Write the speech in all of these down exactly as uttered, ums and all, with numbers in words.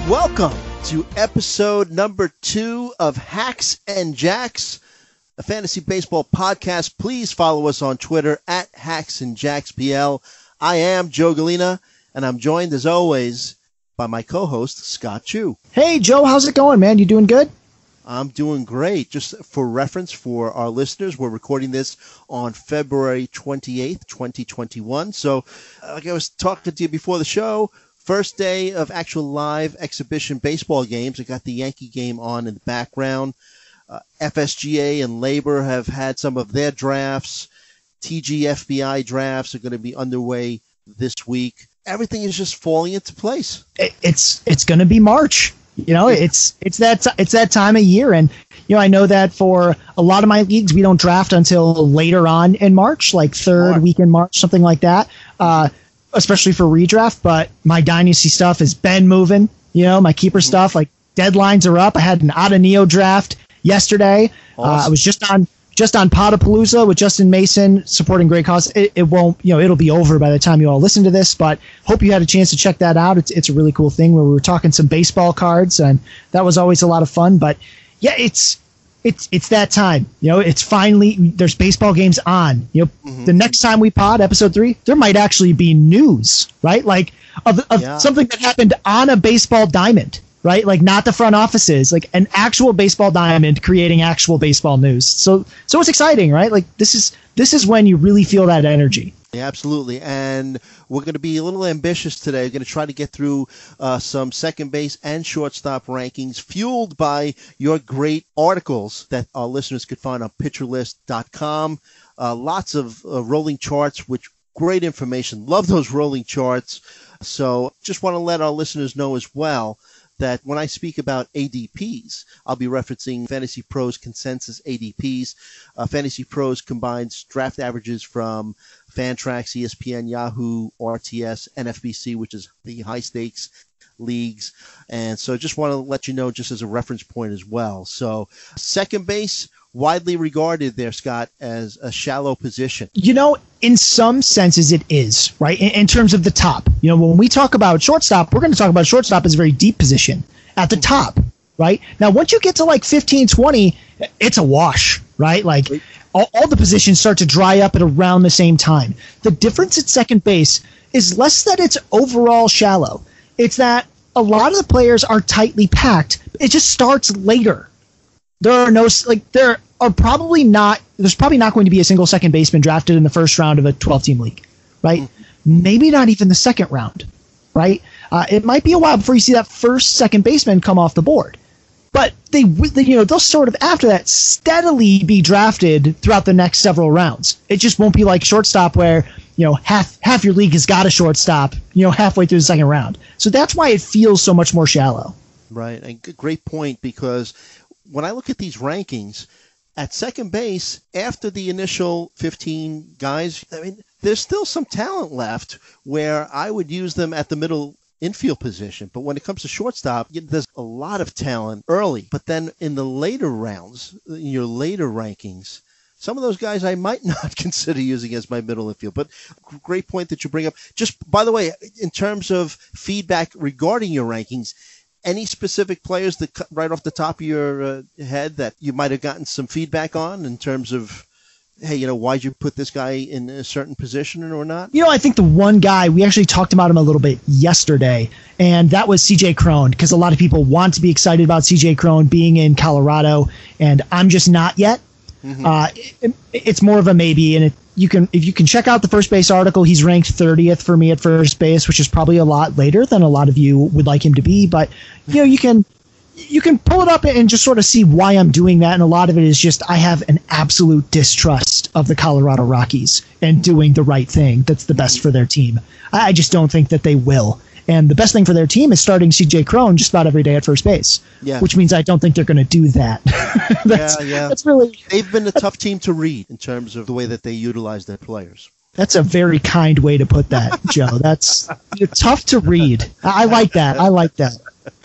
Welcome to episode number two of Hacks and Jacks, a fantasy baseball podcast. Please follow us on Twitter at Hacks and Jacks P L. I am Joe Galena, and I'm joined as always by my co-host Scott Chu. Hey Joe, how's it going, man? You doing good? I'm doing great. Just for reference for our listeners, we're recording this on February twenty-eighth, twenty twenty-one. So, like I was talking to you before the show, first day of actual live exhibition baseball games. I got the Yankee game on in the background. Uh, F S G A and Labor have had some of their drafts. T G F B I drafts are going to be underway this week. Everything is just falling into place. It's it's going to be March. You know, it's it's that it's that time of year, and you know I know that for a lot of my leagues we don't draft until later on in March, like third March. week in March, something like that. Uh, especially for redraft. But my dynasty stuff has been moving. You know, my keeper mm-hmm. stuff, like deadlines are up. I had an Otanio draft yesterday. Awesome. Uh, I was just on just on Potapalooza with Justin Mason supporting great cause. It, it won't, you know, it'll be over by the time you all listen to this, but hope you had a chance to check that out. It's it's a really cool thing where we were talking some baseball cards, and that was always a lot of fun. But yeah, it's it's it's that time. You know, it's finally, there's baseball games on. You know, mm-hmm. the next time we pod, episode three, there might actually be news, right? Like of, of yeah. something that happened on a baseball diamond. Right? Like not the front offices, like an actual baseball diamond creating actual baseball news. So so it's exciting, right? Like this is this is when you really feel that energy. Yeah, absolutely. And we're going to be a little ambitious today. We're going to try to get through uh, some second base and shortstop rankings fueled by your great articles that our listeners could find on pitcher list dot com. Uh, lots of uh, rolling charts, which great information. Love those rolling charts. So just want to let our listeners know as well that when I speak about A D Ps, I'll be referencing Fantasy Pros consensus A D Ps. Uh, Fantasy Pros combines draft averages from Fantrax, E S P N, Yahoo, R T S, N F B C, which is the high stakes leagues. And so just want to let you know just as a reference point as well. So second base, widely regarded there, Scott, as a shallow position. You know, in some senses it is, right? In, in terms of the top. You know, when we talk about shortstop, we're going to talk about shortstop as a very deep position at the top, right? Now, once you get to like fifteen, twenty, it's a wash, right? Like all, all the positions start to dry up at around the same time. The difference at second base is less that it's overall shallow. It's that a lot of the players are tightly packed. It just starts later. There are no, like, there are probably not, there's probably not going to be a single second baseman drafted in the first round of a twelve-team league, right? Mm-hmm. Maybe not even the second round, right? Uh, it might be a while before you see that first second baseman come off the board. But they, they, you know, they'll sort of, after that, steadily be drafted throughout the next several rounds. It just won't be like shortstop where, you know, half half your league has got a shortstop, you know, halfway through the second round. So that's why it feels so much more shallow. Right. And good, great point, because when I look at these rankings, at second base, after the initial fifteen guys, I mean, there's still some talent left where I would use them at the middle infield position. But when it comes to shortstop, there's a lot of talent early. But then in the later rounds, in your later rankings, some of those guys I might not consider using as my middle infield. But great point that you bring up. Just, by the way, in terms of feedback regarding your rankings, any specific players that right off the top of your uh, head that you might have gotten some feedback on in terms of, hey, you know, why'd you put this guy in a certain position or not? You know, I think the one guy, we actually talked about him a little bit yesterday, and that was C J Cron, because a lot of people want to be excited about C J Cron being in Colorado, and I'm just not yet. Mm-hmm. Uh, it, it's more of a maybe, and it, you can if you can check out the first base article, he's ranked thirtieth for me at first base, which is probably a lot later than a lot of you would like him to be. But you know, you can you can pull it up and just sort of see why I'm doing that, and a lot of it is just I have an absolute distrust of the Colorado Rockies and doing the right thing that's the best for their team. I just don't think that they will. And the best thing for their team is starting C J Cron just about every day at first base, yeah. which means I don't think they're going to do that. that's, yeah, yeah. That's really They've been a tough team to read in terms of the way that they utilize their players. That's a very kind way to put that, Joe. That's you're tough to read. I, I like that. I like that.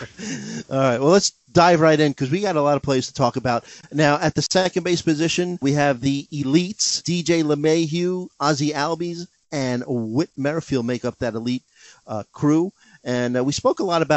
All right. Well, let's dive right in because we got a lot of players to talk about. Now, at the second base position, we have the elites. D J LeMahieu, Ozzie Albies, and Whit Merrifield make up that elite uh, crew. And uh, we spoke a lot about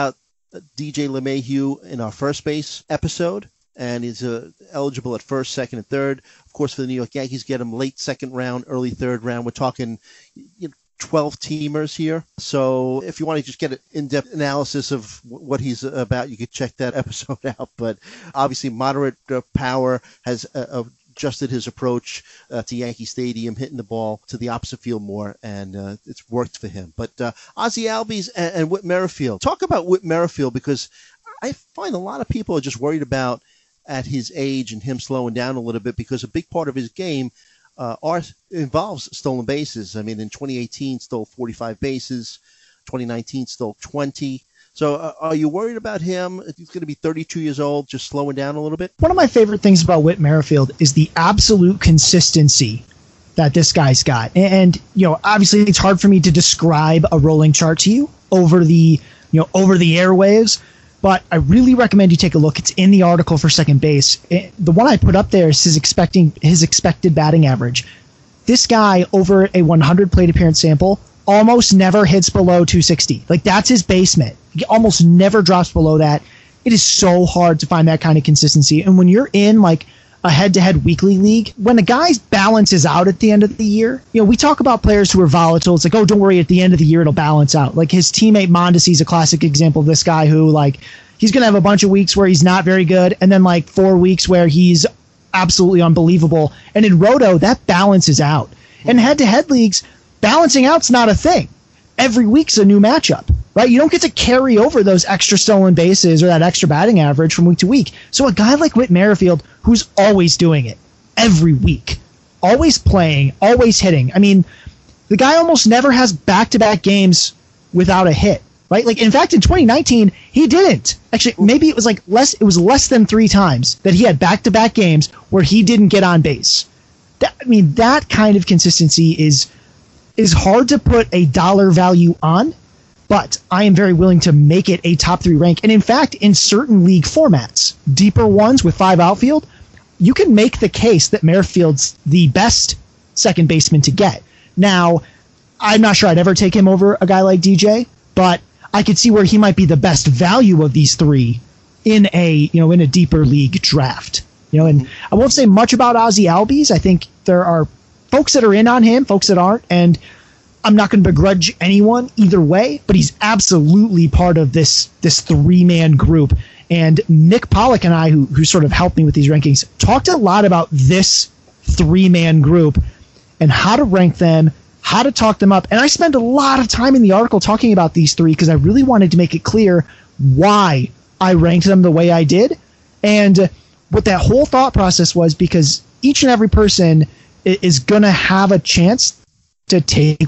D J LeMahieu in our first base episode, and he's uh, eligible at first, second, and third. Of course, for the New York Yankees, get him late second round, early third round. We're talking you know, twelve teamers here. So if you want to just get an in-depth analysis of what he's about, you could check that episode out. But obviously, moderate uh, power has uh, adjusted his approach uh, to Yankee Stadium, hitting the ball to the opposite field more, and uh, it's worked for him. But uh, Ozzie Albies and, and Whit Merrifield. Talk about Whit Merrifield, because I find a lot of people are just worried about at his age and him slowing down a little bit, because a big part of his game uh, are, involves stolen bases. I mean, in twenty eighteen, stole forty-five bases. twenty nineteen, stole twenty. So uh, are you worried about him? He's going to be thirty-two years old, just slowing down a little bit? One of my favorite things about Whit Merrifield is the absolute consistency that this guy's got. And, you know, obviously it's hard for me to describe a rolling chart to you over the, you know, over the airwaves. But I really recommend you take a look. It's in the article for second base. It, the one I put up there is his expecting his expected batting average. This guy, over a one hundred plate appearance sample, almost never hits below two sixty. Like, that's his basement. He almost never drops below that. It is so hard to find that kind of consistency. And when you're in, like, a head-to-head weekly league, when a guy's balance is out at the end of the year, you know, we talk about players who are volatile. It's like, oh, don't worry, at the end of the year, it'll balance out. Like, his teammate Mondesi is a classic example of this guy who, like, he's going to have a bunch of weeks where he's not very good, and then, like, four weeks where he's absolutely unbelievable. And in Roto, that balances out. In head-to-head leagues, balancing out's not a thing. Every week's a new matchup, right? You don't get to carry over those extra stolen bases or that extra batting average from week to week. So a guy like Whit Merrifield, who's always doing it every week, always playing, always hitting. I mean, the guy almost never has back-to-back games without a hit, right? Like, in fact, in twenty nineteen, he didn't. Actually, maybe it was like less, it was less than three times that he had back-to-back games where he didn't get on base. That, I mean, that kind of consistency is is hard to put a dollar value on, but I am very willing to make it a top three rank. And in fact, in certain league formats, deeper ones with five outfield, you can make the case that Merrifield's the best second baseman to get. Now, I'm not sure I'd ever take him over a guy like D J, but I could see where he might be the best value of these three in a, you know, in a deeper league draft. You know, and I won't say much about Ozzie Albies. I think there are folks that are in on him, folks that aren't, and I'm not going to begrudge anyone either way, but he's absolutely part of this this three-man group. And Nick Pollock and I, who, who sort of helped me with these rankings, talked a lot about this three-man group and how to rank them, how to talk them up. And I spent a lot of time in the article talking about these three because I really wanted to make it clear why I ranked them the way I did and what that whole thought process was, because each and every person is going to have a chance to take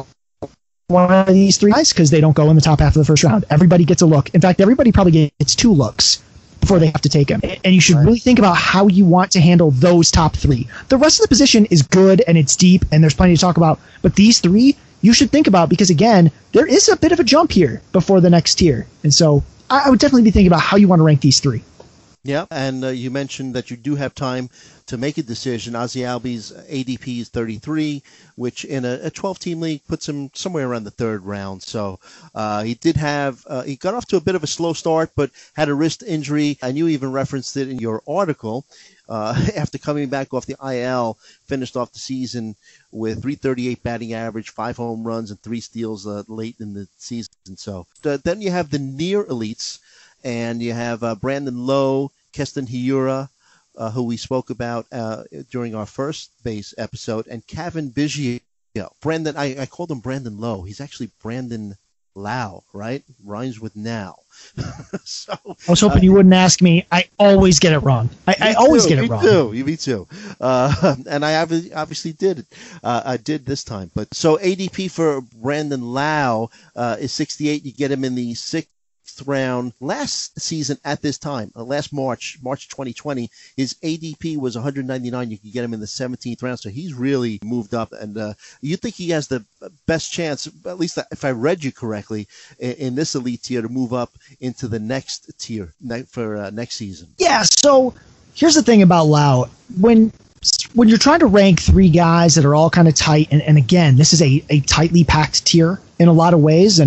one of these three guys because they don't go in the top half of the first round. Everybody gets a look. In fact, everybody probably gets two looks before they have to take him. And you should right. really think about how you want to handle those top three. The rest of the position is good and it's deep and there's plenty to talk about. But these three, you should think about because, again, there is a bit of a jump here before the next tier. And so I would definitely be thinking about how you want to rank these three. Yeah, and uh, you mentioned that you do have time to make a decision. Ozzie Albies' A D P is thirty-three, which in a twelve-team league puts him somewhere around the third round. So uh, he did have uh, – he got off to a bit of a slow start, but had a wrist injury, and you even referenced it in your article. Uh, after coming back off the I L, finished off the season with three thirty-eight batting average, five home runs, and three steals uh, late in the season. So uh, then you have the near elites, and you have uh, Brandon Lowe, Keston Hiura, uh, who we spoke about uh, during our first base episode, and Cavan Biggio. Brandon, I, I called him Brandon Lowe. He's actually Brandon Lau, right? Rhymes with now. so I was hoping uh, you wouldn't ask me. I always get it wrong. I, I always too, get it me wrong. Too, me too. Uh, and I obviously did it. Uh, I did this time. But so A D P for Brandon Lau uh, is sixty-eight. You get him in the sixth round. Last season at this time, uh, last March, March twenty twenty, his A D P was one hundred ninety-nine. You could get him in the seventeenth round, so he's really moved up. And uh, you think he has the best chance, at least if I read you correctly, in, in this elite tier to move up into the next tier ne- for uh, next season? Yeah, so here's the thing about Lau. When when you're trying to rank three guys that are all kind of tight, and, and again, this is a, a tightly packed tier in a lot of ways, and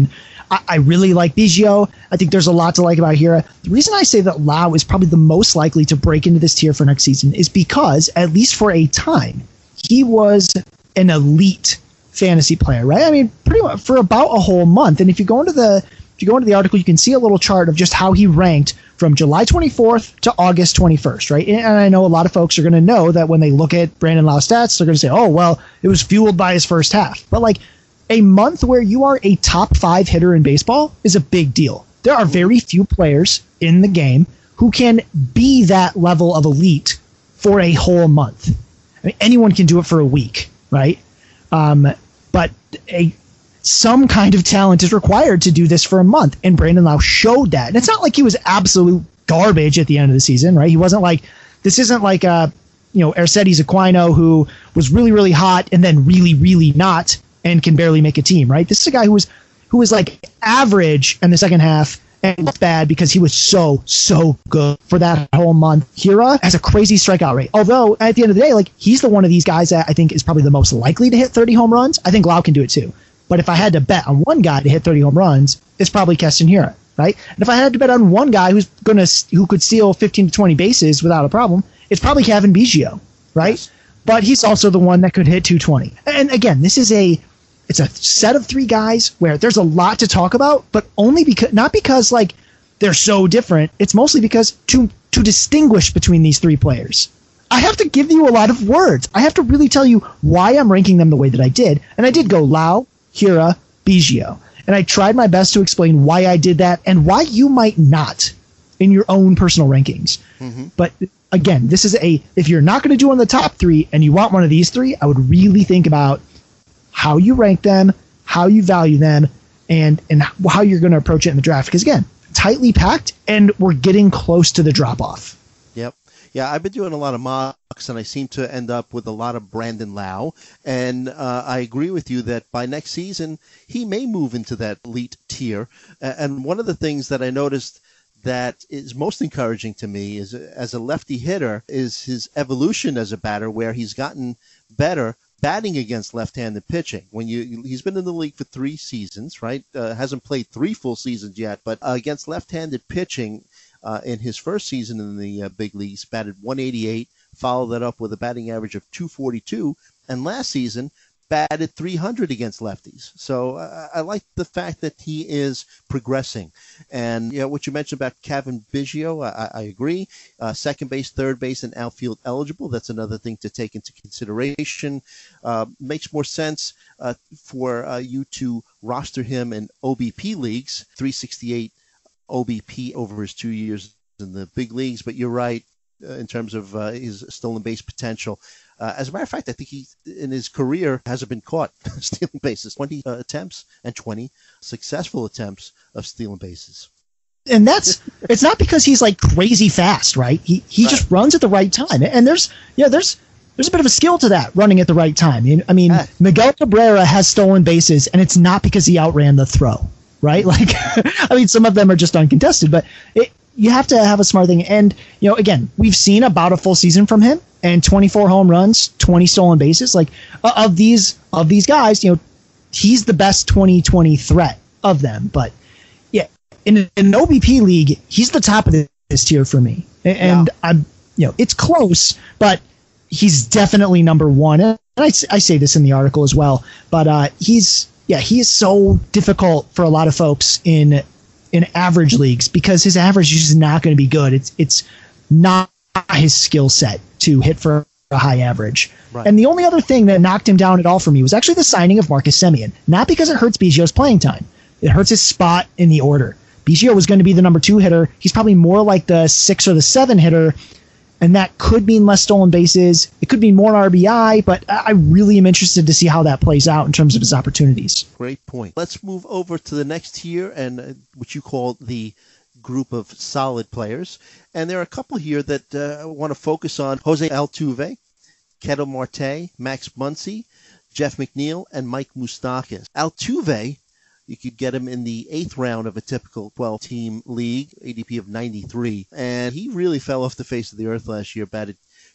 I, I really like Biggio. I think there's a lot to like about Hira. The reason I say that Lau is probably the most likely to break into this tier for next season is because, at least for a time, he was an elite fantasy player, right? I mean, pretty much for about a whole month. And if you go into the if you go into the article, you can see a little chart of just how he ranked from July twenty-fourth to August twenty-first, right? And I know a lot of folks are going to know that when they look at Brandon Lau stats, they're going to say, oh, well, it was fueled by his first half. But like a month where you are a top five hitter in baseball is a big deal. There are very few players in the game who can be that level of elite for a whole month. I mean, anyone can do it for a week, right? Um, but a some kind of talent is required to do this for a month, and Brandon Lau showed that. And it's not like he was absolute garbage at the end of the season, right? He wasn't like this isn't like uh, you know Aristides Aquino, who was really really hot and then really really not and can barely make a team, right? This is a guy who was who was like average in the second half and was bad because he was so, so good for that whole month. Hira has a crazy strikeout rate. Although, at the end of the day, like he's the one of these guys that I think is probably the most likely to hit thirty home runs. I think Lau can do it too. But if I had to bet on one guy to hit thirty home runs, it's probably Keston Hira, right? And if I had to bet on one guy who's gonna who could steal fifteen to twenty bases without a problem, it's probably Cavan Biggio, right? Yes. But he's also the one that could hit two twenty. And again, this is a It's a set of three guys where there's a lot to talk about, but only because not because like they're so different. It's mostly because to to distinguish between these three players, I have to give you a lot of words. I have to really tell you why I'm ranking them the way that I did. And I did go Lau, Hira, Biggio. And I tried my best to explain why I did that and why you might not in your own personal rankings. Mm-hmm. But again, this is a if you're not going to do one of the top three and you want one of these three, I would really think about how you rank them, how you value them, and and how you're going to approach it in the draft. Because again, tightly packed, and we're getting close to the drop-off. Yep. Yeah, I've been doing a lot of mocks, and I seem to end up with a lot of Brandon Lau. And uh, I agree with you that by next season, he may move into that elite tier. And one of the things that I noticed that is most encouraging to me is, as a lefty hitter, is his evolution as a batter, where he's gotten better batting against left-handed pitching. When you he's been in the league for three seasons, right? Uh, hasn't played three full seasons yet, but uh, against left-handed pitching uh, in his first season in the uh, big leagues, batted one eighty-eight, followed that up with a batting average of two forty-two, and last season batted three hundred against lefties. So uh, I like the fact that he is progressing. And you know, what you mentioned about Cavan Biggio, I, I agree. Uh, second base, third base, and outfield eligible. That's another thing to take into consideration. Uh, makes more sense uh, for uh, you to roster him in O B P leagues, three sixty-eight O B P over his two years in the big leagues. But you're right uh, in terms of uh, his stolen base potential. Uh, as a matter of fact, I think he, in his career, hasn't been caught stealing bases. twenty uh, attempts and twenty successful attempts of stealing bases. And that's it's not because he's like crazy fast, right? He he right. just runs at the right time. And there's yeah, there's there's a bit of a skill to that, running at the right time. I mean, ah. Miguel Cabrera has stolen bases, and it's not because he outran the throw, right? Like, I mean, some of them are just uncontested, but it, you have to have a smart thing. And you know, again, we've seen about a full season from him. And twenty-four home runs, twenty stolen bases. Like uh, of these of these guys, you know, he's the best twenty twenty threat of them. But yeah, in, in an O B P league, he's the top of this tier for me. And yeah. I'm, you know, it's close, but he's definitely number one. And I, I say this in the article as well. But uh, he's yeah, he is so difficult for a lot of folks in in average leagues because his average is just not going to be good. It's it's not his skill set to hit for a high average. Right. And the only other thing that knocked him down at all for me was actually the signing of Marcus Semien. Not because it hurts Biggio's playing time. It hurts his spot in the order. Biggio was going to be the number two hitter. He's probably more like the six or the seven hitter, and that could mean less stolen bases. It could mean more R B I, but I really am interested to see how that plays out in terms of his opportunities. Great point. Let's move over to the next tier, and uh, what you call the group of solid players. And there are a couple here that uh, I want to focus on. Jose Altuve, Ketel Marte, Max Muncy, Jeff McNeil, and Mike Moustakas. Altuve, you could get him in the eighth round of a typical twelve-team league, A D P of ninety-three. And he really fell off the face of the earth last year, batted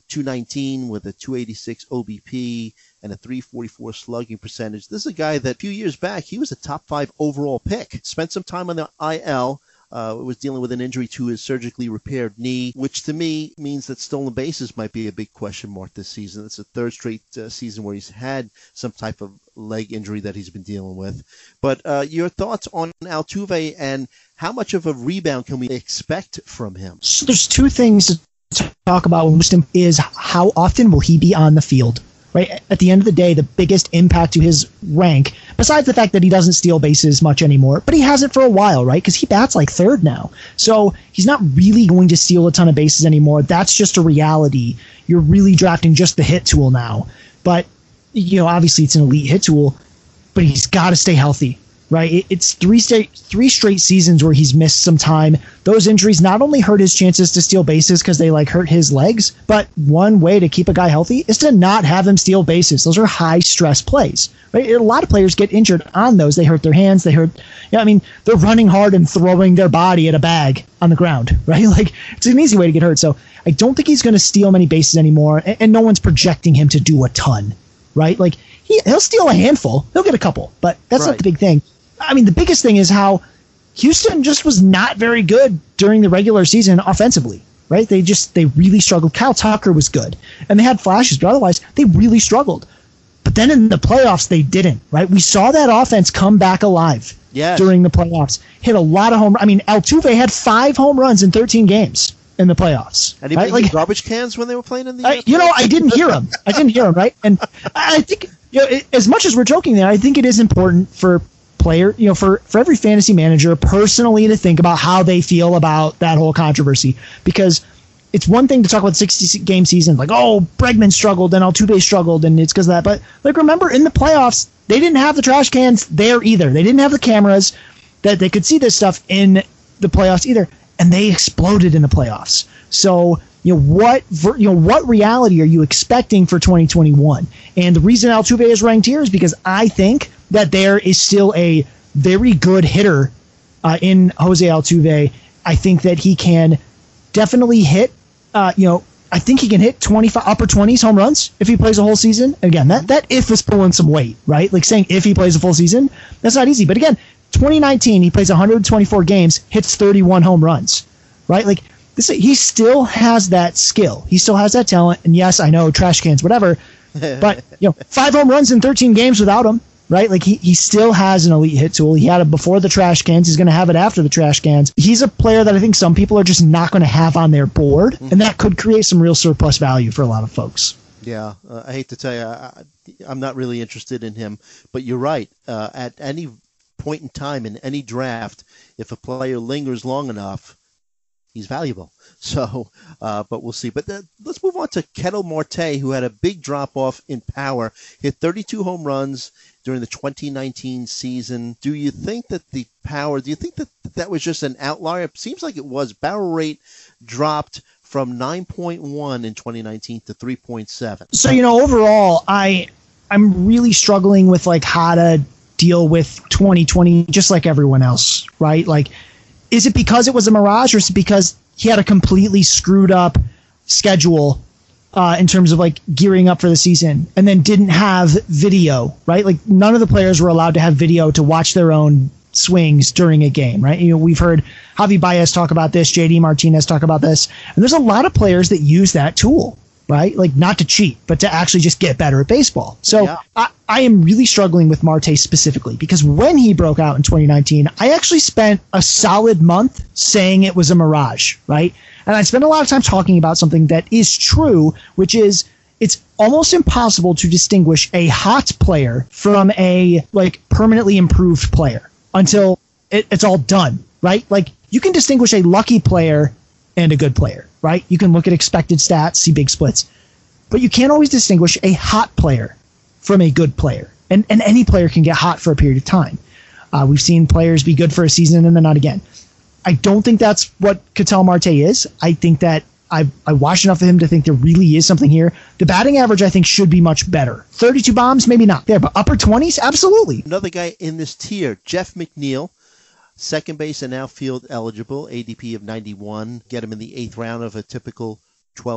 two nineteen with a two eighty-six O B P and a three forty-four slugging percentage. This is a guy that a few years back, he was a top five overall pick. Spent some time on the I L. Uh, was dealing with an injury to his surgically repaired knee, which to me means that stolen bases might be a big question mark this season. It's the third straight uh, season where he's had some type of leg injury that he's been dealing with. But uh, your thoughts on Altuve and how much of a rebound can we expect from him? So there's two things to talk about with him is how often will he be on the field? Right? At the end of the day, the biggest impact to his rank, besides the fact that he doesn't steal bases much anymore, but he hasn't for a while, right? Because he bats like third now. So he's not really going to steal a ton of bases anymore. That's just a reality. You're really drafting just the hit tool now. But, you know, obviously it's an elite hit tool, but he's got to stay healthy, right? It's three straight, three straight seasons where he's missed some time. Those injuries not only hurt his chances to steal bases because they like hurt his legs, but one way to keep a guy healthy is to not have him steal bases. Those are high stress plays, right? A lot of players get injured on those. They hurt their hands. They hurt, you know, I mean, they're running hard and throwing their body at a bag on the ground, right? Like it's an easy way to get hurt. So I don't think he's going to steal many bases anymore. And, and no one's projecting him to do a ton, right? Like he, he'll steal a handful. He'll get a couple, but that's right. Not the big thing. I mean, the biggest thing is how Houston just was not very good during the regular season offensively, right? They just, they really struggled. Kyle Tucker was good, and they had flashes, but otherwise, they really struggled. But then in the playoffs, they didn't, right? We saw that offense come back alive yes. during the playoffs. Hit a lot of home I mean, Altuve had five home runs in thirteen games in the playoffs. And he right? made like, garbage cans when they were playing in the I, You know, I didn't hear him. I didn't hear him, right? And I think, you know, it, as much as we're joking there, I think it is important for player, you know, for, for every fantasy manager personally to think about how they feel about that whole controversy, because it's one thing to talk about the sixty game season, like, oh, Bregman struggled and Altuve struggled and it's because of that. But like, remember in the playoffs, they didn't have the trash cans there either. They didn't have the cameras that they could see this stuff in the playoffs either. And they exploded in the playoffs. So, you know, what, you know, what reality are you expecting for twenty twenty-one? And the reason Altuve is ranked here is because I think that there is still a very good hitter uh, in Jose Altuve. I think that he can definitely hit, uh, you know, I think he can hit twenty-five upper twenties home runs if he plays a whole season. And again, that, that if is pulling some weight, right? Like saying if he plays a full season, that's not easy. But again, twenty nineteen, he plays one hundred twenty-four games, hits thirty-one home runs, right? Like this, he still has that skill. He still has that talent. And yes, I know trash cans, whatever, but you know, five home runs in thirteen games without him. Right? Like he, he still has an elite hit tool. He had it before the trash cans. He's going to have it after the trash cans. He's a player that I think some people are just not going to have on their board, mm-hmm. and that could create some real surplus value for a lot of folks. Yeah, uh, I hate to tell you, I, I'm not really interested in him, but you're right. Uh, at any point in time in any draft, if a player lingers long enough, he's valuable. So, uh, but we'll see. But uh, let's move on to Ketel Marte, who had a big drop-off in power, hit thirty-two home runs during the twenty nineteen season. Do you think that the power, do you think that that was just an outlier? It seems like it was. Barrel rate dropped from nine point one in twenty nineteen to three point seven. So, you know, overall, I, I'm really struggling with like how to deal with twenty twenty, just like everyone else, right? Like, is it because it was a mirage, or is it because he had a completely screwed up schedule uh, in terms of like gearing up for the season, and then didn't have video, right? Like none of the players were allowed to have video to watch their own swings during a game, right? You know, we've heard Javi Baez talk about this, J D Martinez talk about this, and there's a lot of players that use that tool, right? Like not to cheat, but to actually just get better at baseball. So yeah. I, I am really struggling with Marte specifically, because when he broke out in twenty nineteen, I actually spent a solid month saying it was a mirage, right? And I spent a lot of time talking about something that is true, which is it's almost impossible to distinguish a hot player from a like permanently improved player until it, it's all done, right? Like you can distinguish a lucky player and a good player, right? You can look at expected stats, see big splits, but you can't always distinguish a hot player from a good player. And, and any player can get hot for a period of time. Uh, we've seen players be good for a season and then not again. I don't think that's what Ketel Marte is. I think that I I watched enough of him to think there really is something here. The batting average, I think, should be much better. thirty-two bombs, maybe not there, but upper twenties, absolutely. Another guy in this tier, Jeff McNeil, second base and outfield eligible, A D P of ninety-one. Get him in the eighth round of a typical twelve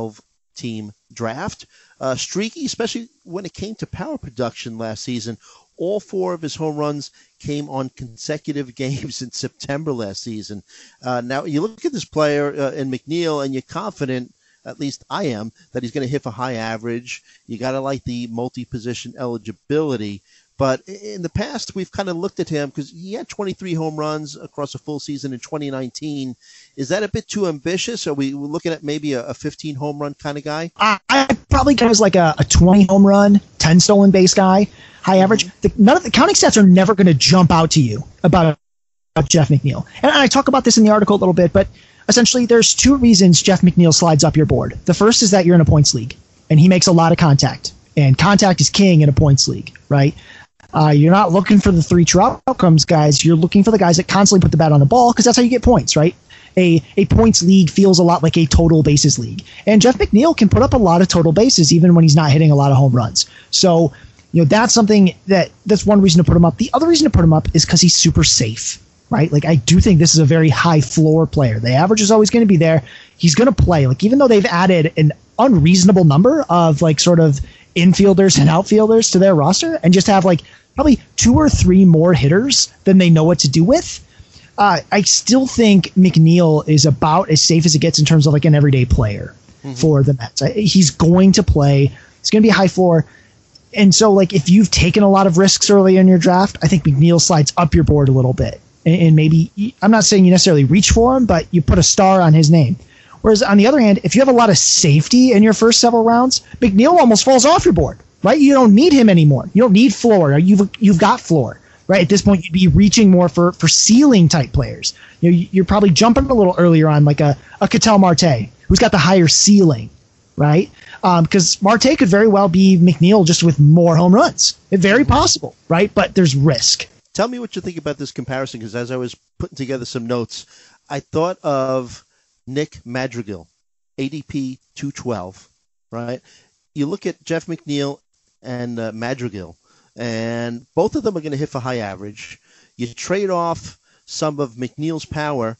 team draft. Uh, streaky, especially when it came to power production last season. All four of his home runs came on consecutive games in September last season. Uh, now, you look at this player uh, in McNeil, and you're confident, at least I am, that he's going to hit for high average. You got to like the multi-position eligibility. But in the past, we've kind of looked at him because he had twenty-three home runs across a full season in twenty nineteen. Is that a bit too ambitious? Are we looking at maybe a, a fifteen home run kind of guy? I, I probably go as like a, a twenty home run, ten stolen base guy, high average. The, none of the counting stats are never going to jump out to you about, about Jeff McNeil. And I talk about this in the article a little bit, but essentially there's two reasons Jeff McNeil slides up your board. The first is that you're in a points league, and he makes a lot of contact. And contact is king in a points league, right? Uh, you're not looking for the three true outcomes guys. You're looking for the guys that constantly put the bat on the ball because that's how you get points, right? A a points league feels a lot like a total bases league. And Jeff McNeil can put up a lot of total bases even when he's not hitting a lot of home runs. So, you know, that's something that that's one reason to put him up. The other reason to put him up is because he's super safe, right? Like, I do think this is a very high floor player. The average is always going to be there. He's going to play. Like, even though they've added an unreasonable number of, like, sort of infielders and outfielders to their roster and just have, like, probably two or three more hitters than they know what to do with. Uh, I still think McNeil is about as safe as it gets in terms of like an everyday player mm-hmm. for the Mets. He's going to play. It's going to be a high floor. And so like if you've taken a lot of risks early in your draft, I think McNeil slides up your board a little bit. And, and maybe, I'm not saying you necessarily reach for him, but you put a star on his name. Whereas on the other hand, if you have a lot of safety in your first several rounds, McNeil almost falls off your board. Right, you don't need him anymore. You don't need floor. You've you've got floor. Right, at this point, you'd be reaching more for for ceiling type players. You know, you're probably jumping a little earlier on like a a Ketel Marte, who's got the higher ceiling, right? Because um, Marte could very well be McNeil just with more home runs. It's very possible, right? But there's risk. Tell me what you think about this comparison, because as I was putting together some notes, I thought of Nick Madrigal, A D P two twelve, right? You look at Jeff McNeil and uh, Madrigal, and both of them are going to hit for high average. You trade off some of McNeil's power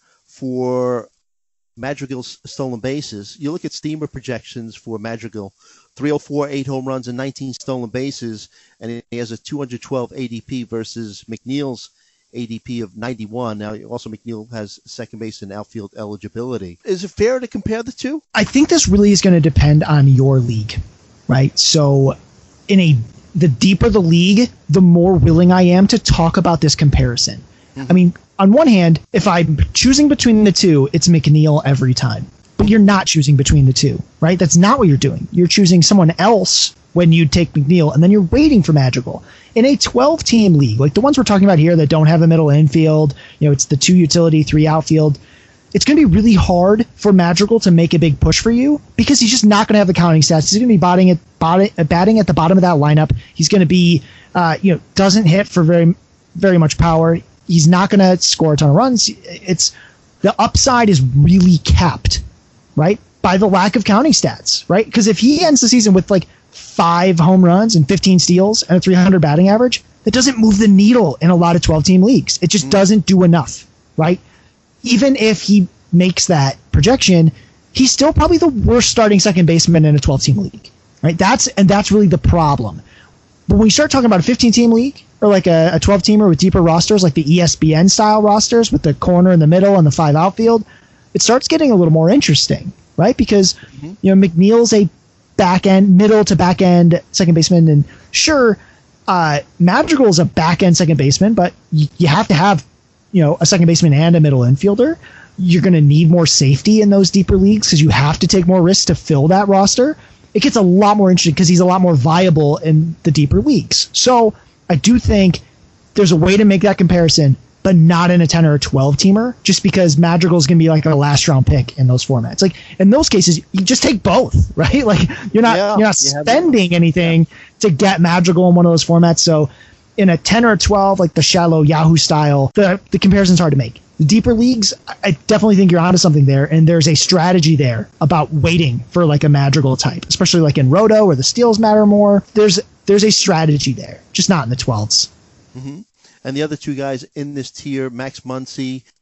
for Madrigal's stolen bases. You look at Steamer projections for Madrigal, three oh four, eight home runs, and nineteen stolen bases, and he has a two twelve A D P versus McNeil's A D P of ninety-one. Now, also McNeil has second base and outfield eligibility. Is it fair to compare the two? I think this really is going to depend on your league, right? So in a the deeper the league, the more willing I am to talk about this comparison. Mm-hmm. I mean, on one hand, if I'm choosing between the two, it's McNeil every time. But you're not choosing between the two, right? That's not what you're doing. You're choosing someone else when you take McNeil, and then you're waiting for Madrigal. In a twelve-team league, like the ones we're talking about here that don't have a middle infield, you know, it's the two utility, three outfield, it's going to be really hard for Madrigal to make a big push for you because he's just not going to have the counting stats. He's going to be batting at, batting at the bottom of that lineup. He's going to be, uh, you know, doesn't hit for very, very much power. He's not going to score a ton of runs. It's the upside is really capped, right, by the lack of counting stats, right? Because if he ends the season with like five home runs and fifteen steals and a three hundred batting average, that doesn't move the needle in a lot of twelve-team leagues. It just mm. doesn't do enough, right? Even if he makes that projection, he's still probably the worst starting second baseman in a twelve-team league, right? That's and that's really the problem. But when we start talking about a fifteen-team league or like a, a twelve-teamer with deeper rosters, like the E S P N-style rosters with the corner in the middle and the five outfield, it starts getting a little more interesting, right? Because mm-hmm. you know McNeil's a back end, middle to back end second baseman, and sure, uh, Madrigal is a back end second baseman, but y- you have to have you know, a second baseman and a middle infielder. You're going to need more safety in those deeper leagues because you have to take more risks to fill that roster. It gets a lot more interesting because he's a lot more viable in the deeper leagues. So I do think there's a way to make that comparison, but not in a ten or a twelve teamer, just because Madrigal is going to be like a last round pick in those formats. Like in those cases, you just take both, right? Like you're not yeah, you're not you spending anything yeah. to get Madrigal in one of those formats. So in a ten or a twelve, like the shallow Yahoo style, the, the comparison's hard to make. The deeper leagues, I definitely think you're onto something there, and there's a strategy there about waiting for like a Madrigal type, especially like in Roto where the steals matter more. There's there's a strategy there, just not in the twelves. Mm-hmm. And the other two guys in this tier, Max Muncy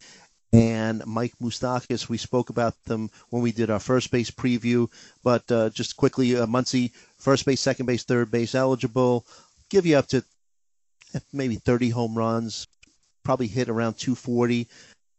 and Mike Moustakas. We spoke about them when we did our first base preview, but uh, just quickly, uh, Muncy, first base, second base, third base eligible, give you up to maybe thirty home runs, probably hit around two forty.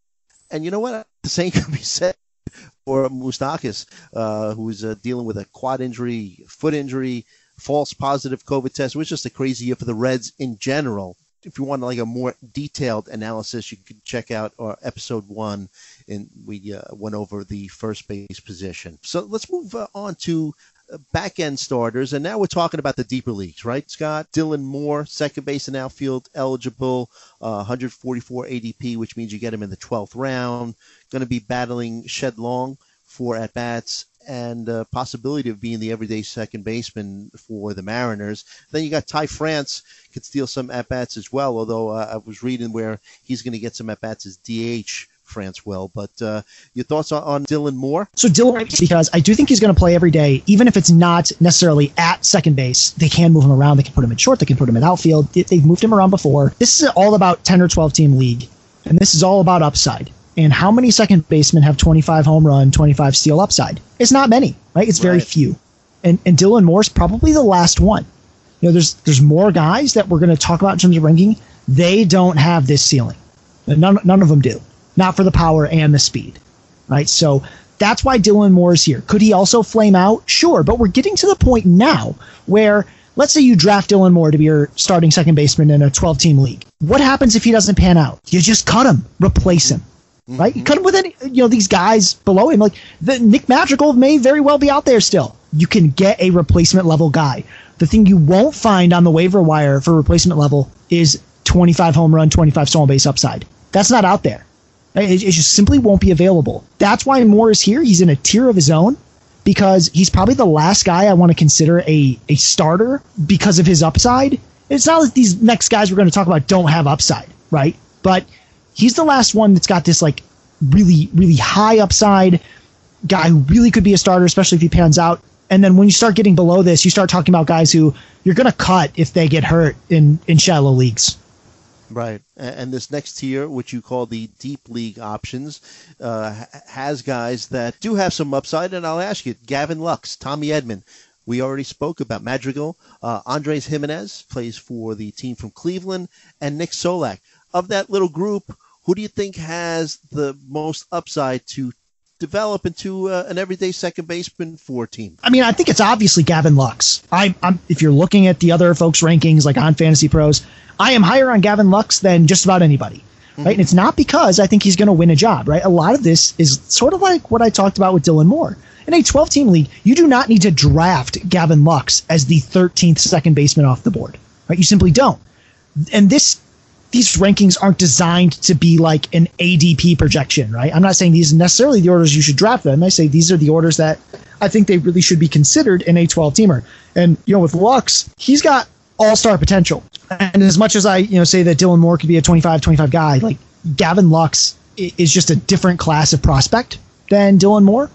And you know what? The same can be said for Moustakas, uh, who's uh, dealing with a quad injury, foot injury, false positive COVID test. It was just a crazy year for the Reds in general. If you want like a more detailed analysis, you can check out our episode one, and we uh, went over the first base position. So let's move uh, on to uh, back end starters, and now we're talking about the deeper leagues, right, Scott? Dylan Moore, second base and outfield eligible, uh, one forty-four A D P, which means you get him in the twelfth round. Going to be battling Shed Long for at bats, and uh, possibility of being the everyday second baseman for the Mariners. Then you got Ty France, could steal some at-bats as well, although uh, I was reading where he's going to get some at-bats as D H, France will. But uh, your thoughts on, on Dylan Moore? So Dylan, because I do think he's going to play every day, even if it's not necessarily at second base. They can move him around. They can put him in short. They can put him in outfield. They've moved him around before. This is all about ten or twelve team league, and this is all about upside. And how many second basemen have twenty-five home run, twenty-five steal upside? It's not many, right? It's very right. few. And and Dylan Moore's probably the last one. You know, there's there's more guys that we're going to talk about in terms of ranking. They don't have this ceiling. None none of them do. Not for the power and the speed, right? So that's why Dylan Moore is here. Could he also flame out? Sure, but we're getting to the point now where, let's say you draft Dylan Moore to be your starting second baseman in a twelve-team league. What happens if he doesn't pan out? You just cut him, replace him. Right? You cut him with any, you know, these guys below him. Like the Nick Madrigal may very well be out there still. You can get a replacement level guy. The thing you won't find on the waiver wire for replacement level is twenty-five home run, twenty-five stolen base upside. That's not out there. It, it just simply won't be available. That's why Moore is here. He's in a tier of his own because he's probably the last guy I want to consider a, a starter because of his upside. It's not like these next guys we're going to talk about don't have upside, right? But he's the last one that's got this like really, really high upside guy who really could be a starter, especially if he pans out. And then when you start getting below this, you start talking about guys who you're going to cut if they get hurt in, in shallow leagues. Right. And this next tier, which you call the deep league options, uh, has guys that do have some upside. And I'll ask you, Gavin Lux, Tommy Edman. We already spoke about Madrigal. Uh, Andres Jimenez plays for the team from Cleveland, and Nick Solak. Of that little group, who do you think has the most upside to develop into uh, an everyday second baseman for a team? I mean, I think it's obviously Gavin Lux. I, I'm, if you're looking at the other folks' rankings, like on Fantasy Pros, I am higher on Gavin Lux than just about anybody. Right? Mm-hmm. And it's not because I think he's going to win a job, right? A lot of this is sort of like what I talked about with Dylan Moore. In a twelve-team league, you do not need to draft Gavin Lux as the thirteenth second baseman off the board. Right? You simply don't. And this these rankings aren't designed to be like an A D P projection, right? I'm not saying these are necessarily the orders you should draft them. I say these are the orders that I think they really should be considered in a twelve-teamer. And, you know, with Lux, he's got all-star potential. And as much as I, you know, say that Dylan Moore could be a twenty-five twenty-five guy, like Gavin Lux is just a different class of prospect than Dylan Moore.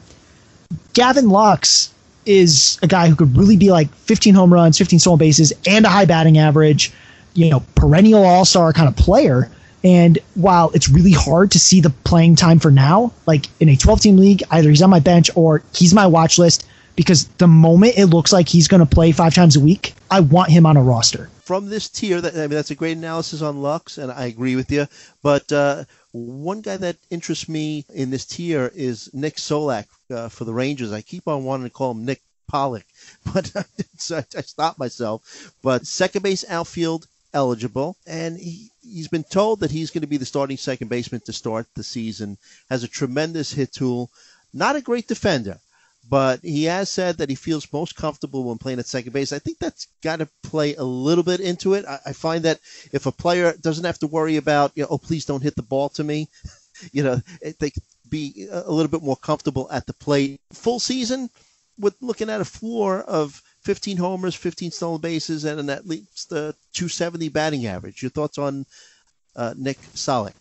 Gavin Lux is a guy who could really be like fifteen home runs, fifteen stolen bases, and a high batting average, you know, perennial all-star kind of player. And while it's really hard to see the playing time for now, like in a twelve-team league, either he's on my bench or he's my watch list, because the moment it looks like he's going to play five times a week, I want him on a roster. From this tier, that, I mean, that's a great analysis on Lux, and I agree with you. But uh, one guy that interests me in this tier is Nick Solak uh, for the Rangers. I keep on wanting to call him Nick Pollock, but so I, I stopped myself. But second base, outfield eligible, and he, he's been told that he's going to be the starting second baseman to start the season. Has a tremendous hit tool. Not a great defender, but he has said that he feels most comfortable when playing at second base. I think that's got to play a little bit into it. I, I find that if a player doesn't have to worry about, you know, oh, please don't hit the ball to me, you know, they could be a little bit more comfortable at the plate. Full season, with looking at a floor of fifteen homers, fifteen stolen bases, and an at least uh, two seventy batting average. Your thoughts on uh, Nick Solak?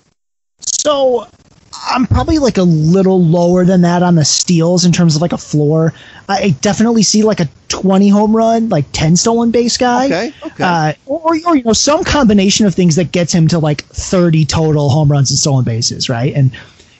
So I'm probably like a little lower than that on the steals in terms of like a floor. I definitely see like a twenty home run, like ten stolen base guy. Okay, okay. Uh, or, or, you know, some combination of things that gets him to like thirty total home runs and stolen bases, right? And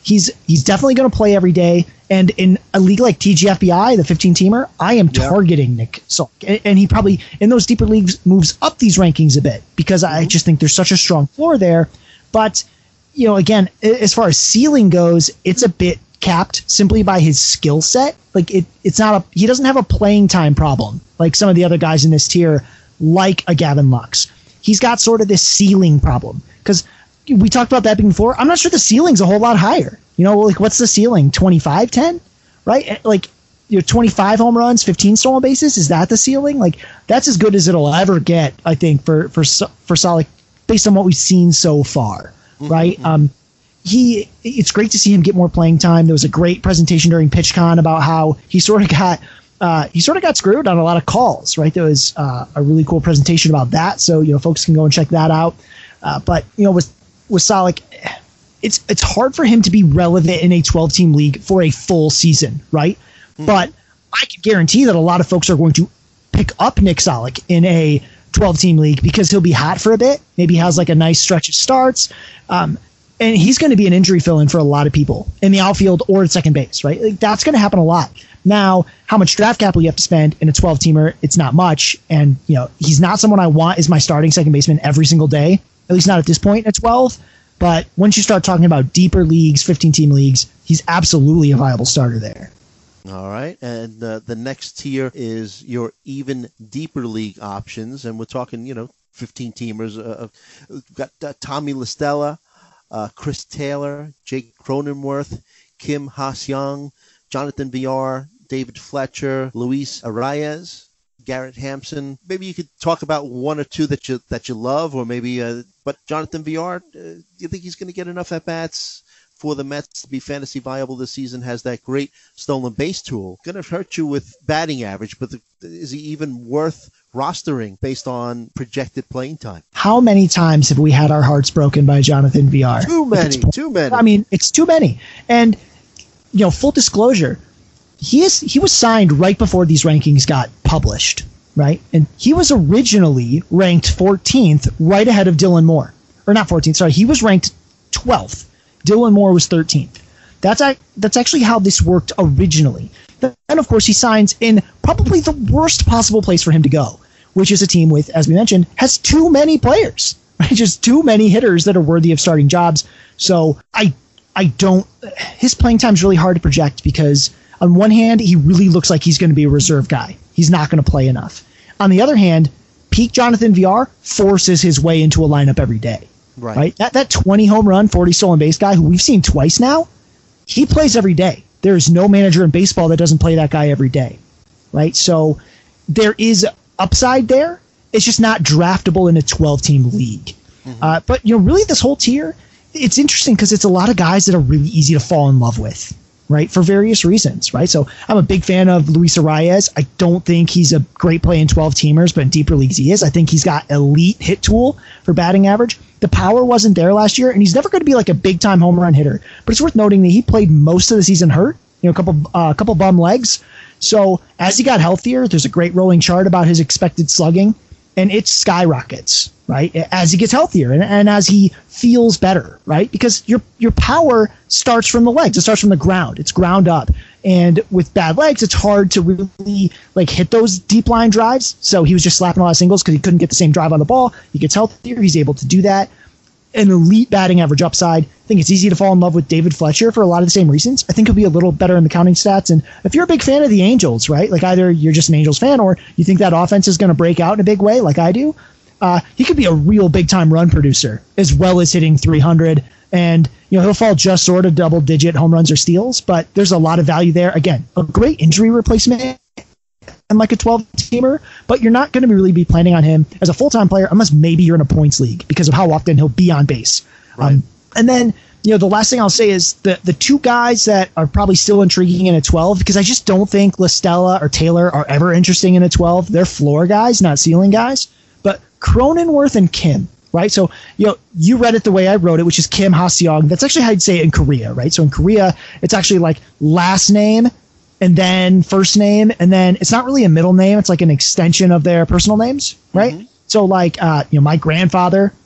he's he's definitely going to play every day. And in a league like T G F B I, the fifteen-teamer, I am yeah. targeting Nick Solak. And, and he probably, in those deeper leagues, moves up these rankings a bit because mm-hmm. I just think there's such a strong floor there. But, you know, again, as far as ceiling goes, it's a bit capped simply by his skill set. Like, it, it's not a, he doesn't have a playing time problem like some of the other guys in this tier, like a Gavin Lux. He's got sort of this ceiling problem because we talked about that before. I'm not sure the ceiling's a whole lot higher. You know, like what's the ceiling? twenty-five, ten, right? Like, you know, twenty-five home runs, fifteen stolen bases. Is that the ceiling? Like, that's as good as it'll ever get, I think, for for for Solak, based on what we've seen so far, mm-hmm. right? Um, he, it's great to see him get more playing time. There was a great presentation during PitchCon about how he sort of got uh, he sort of got screwed on a lot of calls, right? There was uh, a really cool presentation about that, so you know, folks can go and check that out. Uh, but you know, with with Solak, it's it's hard for him to be relevant in a twelve-team league for a full season, right? Mm-hmm. But I can guarantee that a lot of folks are going to pick up Nick Solak in a twelve-team league because he'll be hot for a bit. Maybe he has like a nice stretch of starts. Um, and he's going to be an injury fill-in for a lot of people in the outfield or at second base, right? Like, that's going to happen a lot. Now, how much draft capital you have to spend in a twelve-teamer, it's not much. And, you know, he's not someone I want as my starting second baseman every single day, at least not at this point at twelve. But once you start talking about deeper leagues, fifteen-team leagues, he's absolutely a viable starter there. All right. And uh, the next tier is your even deeper league options. And we're talking, you know, fifteen-teamers. Uh, we've got uh, Tommy LaStella, uh, Chris Taylor, Jake Cronenworth, Kim Ha-seong, Jonathan Villar, David Fletcher, Luis Arias, Garrett Hampson. Maybe you could talk about one or two that you that you love, or maybe. Uh, but Jonathan Villar, uh, do you think he's going to get enough at bats for the Mets to be fantasy viable this season? Has that great stolen base tool. Going to hurt you with batting average, but the, is he even worth rostering based on projected playing time? How many times have we had our hearts broken by Jonathan Villar? Too many. Too many. I mean, it's too many. And you know, full disclosure. He is he was signed right before these rankings got published, right? And he was originally ranked fourteenth, right ahead of Dylan Moore. Or not fourteenth, sorry. He was ranked twelfth. Dylan Moore was thirteenth. That's that's actually how this worked originally. And of course, he signs in probably the worst possible place for him to go, which is a team with, as we mentioned, has too many players, right? Just too many hitters that are worthy of starting jobs. So I I don't. His playing time is really hard to project because on one hand, he really looks like he's going to be a reserve guy. He's not going to play enough. On the other hand, peak Jonathan Villar forces his way into a lineup every day. Right. right? That that twenty home run, forty stolen base guy who we've seen twice now, he plays every day. There is no manager in baseball that doesn't play that guy every day. Right? So there is upside there. It's just not draftable in a twelve-team league. Mm-hmm. Uh, but, you know, really this whole tier, it's interesting because it's a lot of guys that are really easy to fall in love with. Right, for various reasons, right? So I'm a big fan of Luis Arias. I don't think he's a great play in twelve-teamers, but in deeper leagues he is. I think he's got elite hit tool for batting average. The power wasn't there last year, and he's never going to be like a big-time home run hitter. But it's worth noting that he played most of the season hurt, you know, a couple, uh, a couple bum legs. So as he got healthier, there's a great rolling chart about his expected slugging, and it skyrockets, right, as he gets healthier and, and as he feels better, right? Because your your power starts from the legs. It starts from the ground. It's ground up. And with bad legs, it's hard to really like hit those deep line drives. So he was just slapping a lot of singles because he couldn't get the same drive on the ball. He gets healthier. He's able to do that. An elite batting average upside. I think it's easy to fall in love with David Fletcher for a lot of the same reasons. I think he'll be a little better in the counting stats. And if you're a big fan of the Angels, right, like either you're just an Angels fan or you think that offense is going to break out in a big way like I do, uh, he could be a real big-time run producer as well as hitting three hundred. And, you know, he'll fall just sort of double-digit home runs or steals, but there's a lot of value there. Again, a great injury replacement and like a twelve-teamer, but you're not going to really be planning on him as a full-time player unless maybe you're in a points league because of how often he'll be on base. Right. Um, and then, you know, the last thing I'll say is the the two guys that are probably still intriguing in a twelve, because I just don't think LaStella or Taylor are ever interesting in a twelve. They're floor guys, not ceiling guys. But Cronenworth and Kim, right? So, you know, you read it the way I wrote it, which is Kim Ha-seong. That's actually how I'd say it in Korea, right? So in Korea, it's actually like last name and then first name, and then it's not really a middle name. It's like an extension of their personal names, right? Mm-hmm. So like, uh, you know, my grandfather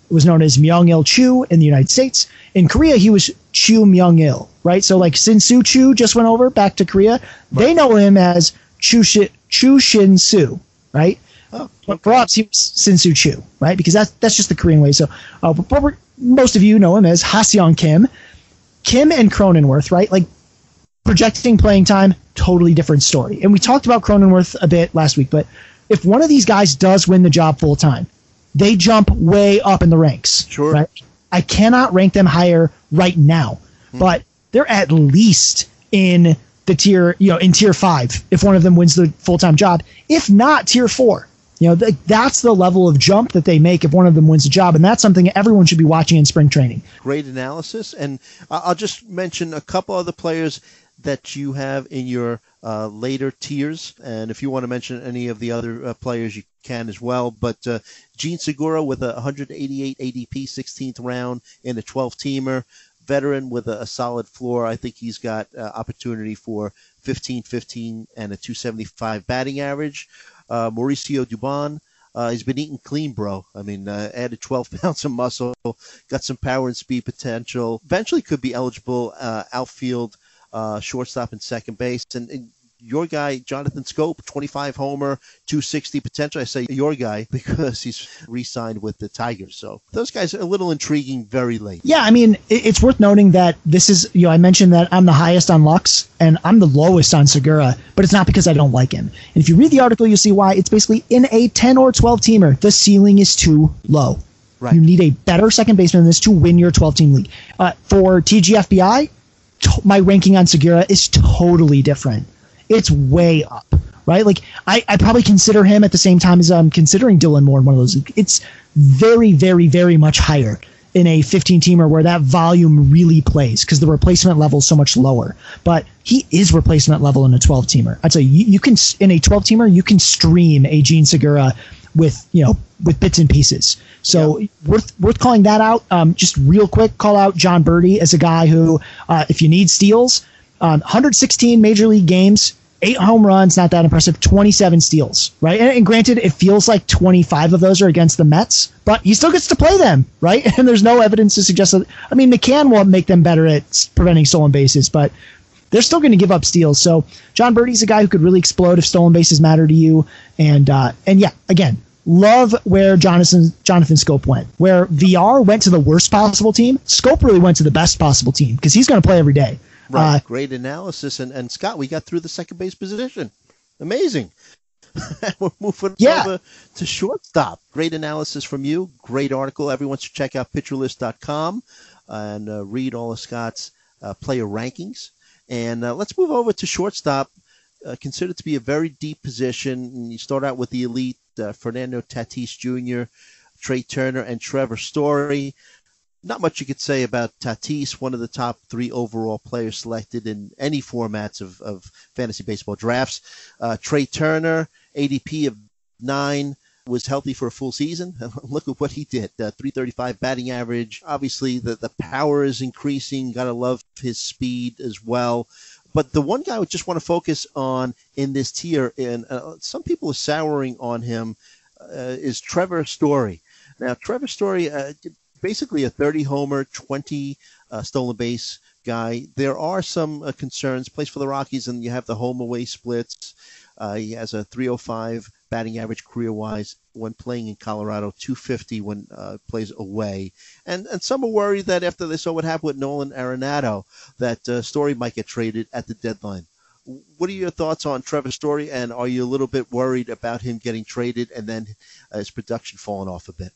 was known as Myung-il Chu in the United States. In Korea, he was Chu Myung-il, right? So like Sin-Soo Chu just went over back to Korea. Right. They know him as Chu, Shi- Chu Shin-Soo, right? Oh, okay. But for us, he was Sin-Soo Chu, right? Because that's that's just the Korean way. So uh, but we're, most of you know him as Ha-seong Kim. Kim and Cronenworth, right? Like projecting playing time, totally different story. And we talked about Cronenworth a bit last week, but if one of these guys does win the job full time, they jump way up in the ranks. Sure. Right? I cannot rank them higher right now, mm. but they're at least in the tier, you know, in tier five if one of them wins the full time job, if not tier four. You know, th- that's the level of jump that they make if one of them wins a job, and that's something everyone should be watching in spring training. Great analysis, and I'll just mention a couple other players that you have in your uh, later tiers, and if you want to mention any of the other uh, players, you can as well. But uh, Jean Segura with a one eighty-eight A D P, sixteenth round in a twelve-teamer, veteran with a, a solid floor. I think he's got uh, opportunity for fifteen fifteen and a two seventy-five batting average. Uh, Mauricio Dubon, uh, he's been eating clean, bro. I mean, uh, added twelve pounds of muscle, got some power and speed potential. Eventually could be eligible uh, outfield, uh, shortstop, and second base. And, and your guy, Jonathan Scope, twenty-five homer, two sixty potential. I say your guy because he's re-signed with the Tigers. So those guys are a little intriguing very late. Yeah, I mean, it's worth noting that this is, you know, I mentioned that I'm the highest on Lux and I'm the lowest on Segura, but it's not because I don't like him. And if you read the article, you'll see why. It's basically in a ten or twelve teamer, the ceiling is too low. Right. You need a better second baseman than this to win your twelve-team league. Uh, for T G F B I, to- my ranking on Segura is totally different. It's way up, right? Like I, I probably consider him at the same time as I'm considering Dylan Moore in one of those. It's very, very, very much higher in a fifteen-teamer where that volume really plays because the replacement level is so much lower. But he is replacement level in a twelve-teamer. I'd say you, you can in a twelve-teamer you can stream a Jean Segura with you know with bits and pieces. So yeah. worth worth calling that out. Um, just real quick, call out John Birdie as a guy who, uh, if you need steals. Um, one hundred sixteen major league games, eight home runs, not that impressive, twenty-seven steals, right? And, and granted, it feels like twenty-five of those are against the Mets, but he still gets to play them, right? And there's no evidence to suggest that. I mean, McCann will make them better at preventing stolen bases, but they're still going to give up steals. So John Birdie's a guy who could really explode if stolen bases matter to you. And uh, and yeah, again, love where Jonathan Jonathan Scope went. Where V R went to the worst possible team, Scope really went to the best possible team because he's going to play every day. Right, uh, great analysis. And, and Scott, we got through the second base position. Amazing. We're moving yeah. over to shortstop. Great analysis from you. Great article. Everyone should check out pitcher list dot com and uh, read all of Scott's uh, player rankings. And uh, let's move over to shortstop, uh, considered to be a very deep position. And you start out with the elite uh, Fernando Tatis Junior, Trey Turner, and Trevor Story. Not much you could say about Tatis, one of the top three overall players selected in any formats of, of fantasy baseball drafts. Uh, Trey Turner, A D P of nine, was healthy for a full season. Look at what he did. Uh, three thirty-five batting average. Obviously, the, the power is increasing. Got to love his speed as well. But the one guy I would just want to focus on in this tier, and uh, some people are souring on him, uh, is Trevor Story. Now, Trevor Story, uh, basically a thirty homer, twenty uh, stolen base guy. There are some uh, concerns. Plays for the Rockies, and you have the home away splits. Uh, he has a three oh five batting average career-wise when playing in Colorado, two fifty when uh, plays away. And and some are worried that after they saw what happened with Nolan Arenado, that uh, Story might get traded at the deadline. What are your thoughts on Trevor Story, and are you a little bit worried about him getting traded and then uh, his production falling off a bit?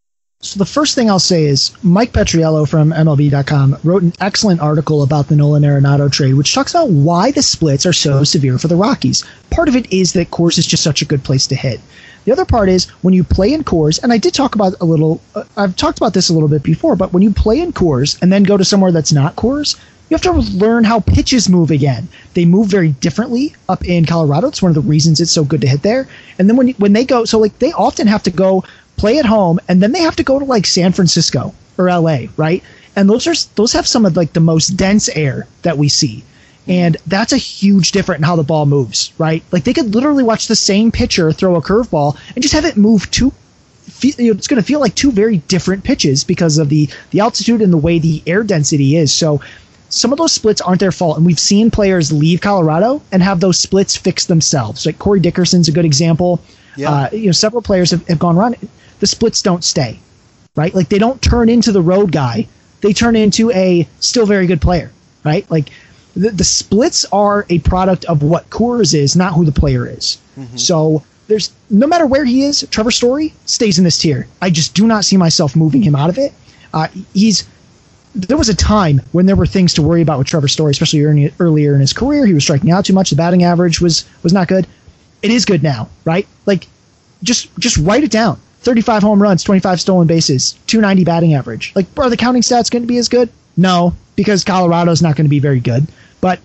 So the first thing I'll say is Mike Petriello from M L B dot com wrote an excellent article about the Nolan Arenado trade, which talks about why the splits are so severe for the Rockies. Part of it is that Coors is just such a good place to hit. The other part is when you play in Coors, and I did talk about a little, uh, I've talked about this a little bit before, but when you play in Coors and then go to somewhere that's not Coors, you have to learn how pitches move again. They move very differently up in Colorado. It's one of the reasons it's so good to hit there. And then when when they go, so like they often have to go play at home, and then they have to go to like San Francisco or L A, right? And those are those have some of like the most dense air that we see. And that's a huge difference in how the ball moves, right? Like they could literally watch the same pitcher throw a curveball and just have it move two feel, you know, it's going to feel like two very different pitches because of the the altitude and the way the air density is. So some of those splits aren't their fault, and we've seen players leave Colorado and have those splits fix themselves. Like Corey Dickerson's a good example. Yeah. Uh, you know, several players have, have gone around. The splits don't stay, right? Like they don't turn into the road guy. They turn into a still very good player, right? Like the, the splits are a product of what Coors is, not who the player is. Mm-hmm. So there's no matter where he is, Trevor Story stays in this tier. I just do not see myself moving him out of it. Uh, he's There was a time when there were things to worry about with Trevor Story, especially early, earlier in his career. He was striking out too much. The batting average was was not good. It is good now, right? Like, just just write it down. thirty-five home runs, twenty-five stolen bases, two ninety batting average. Like, are the counting stats going to be as good? No, because Colorado's not going to be very good. But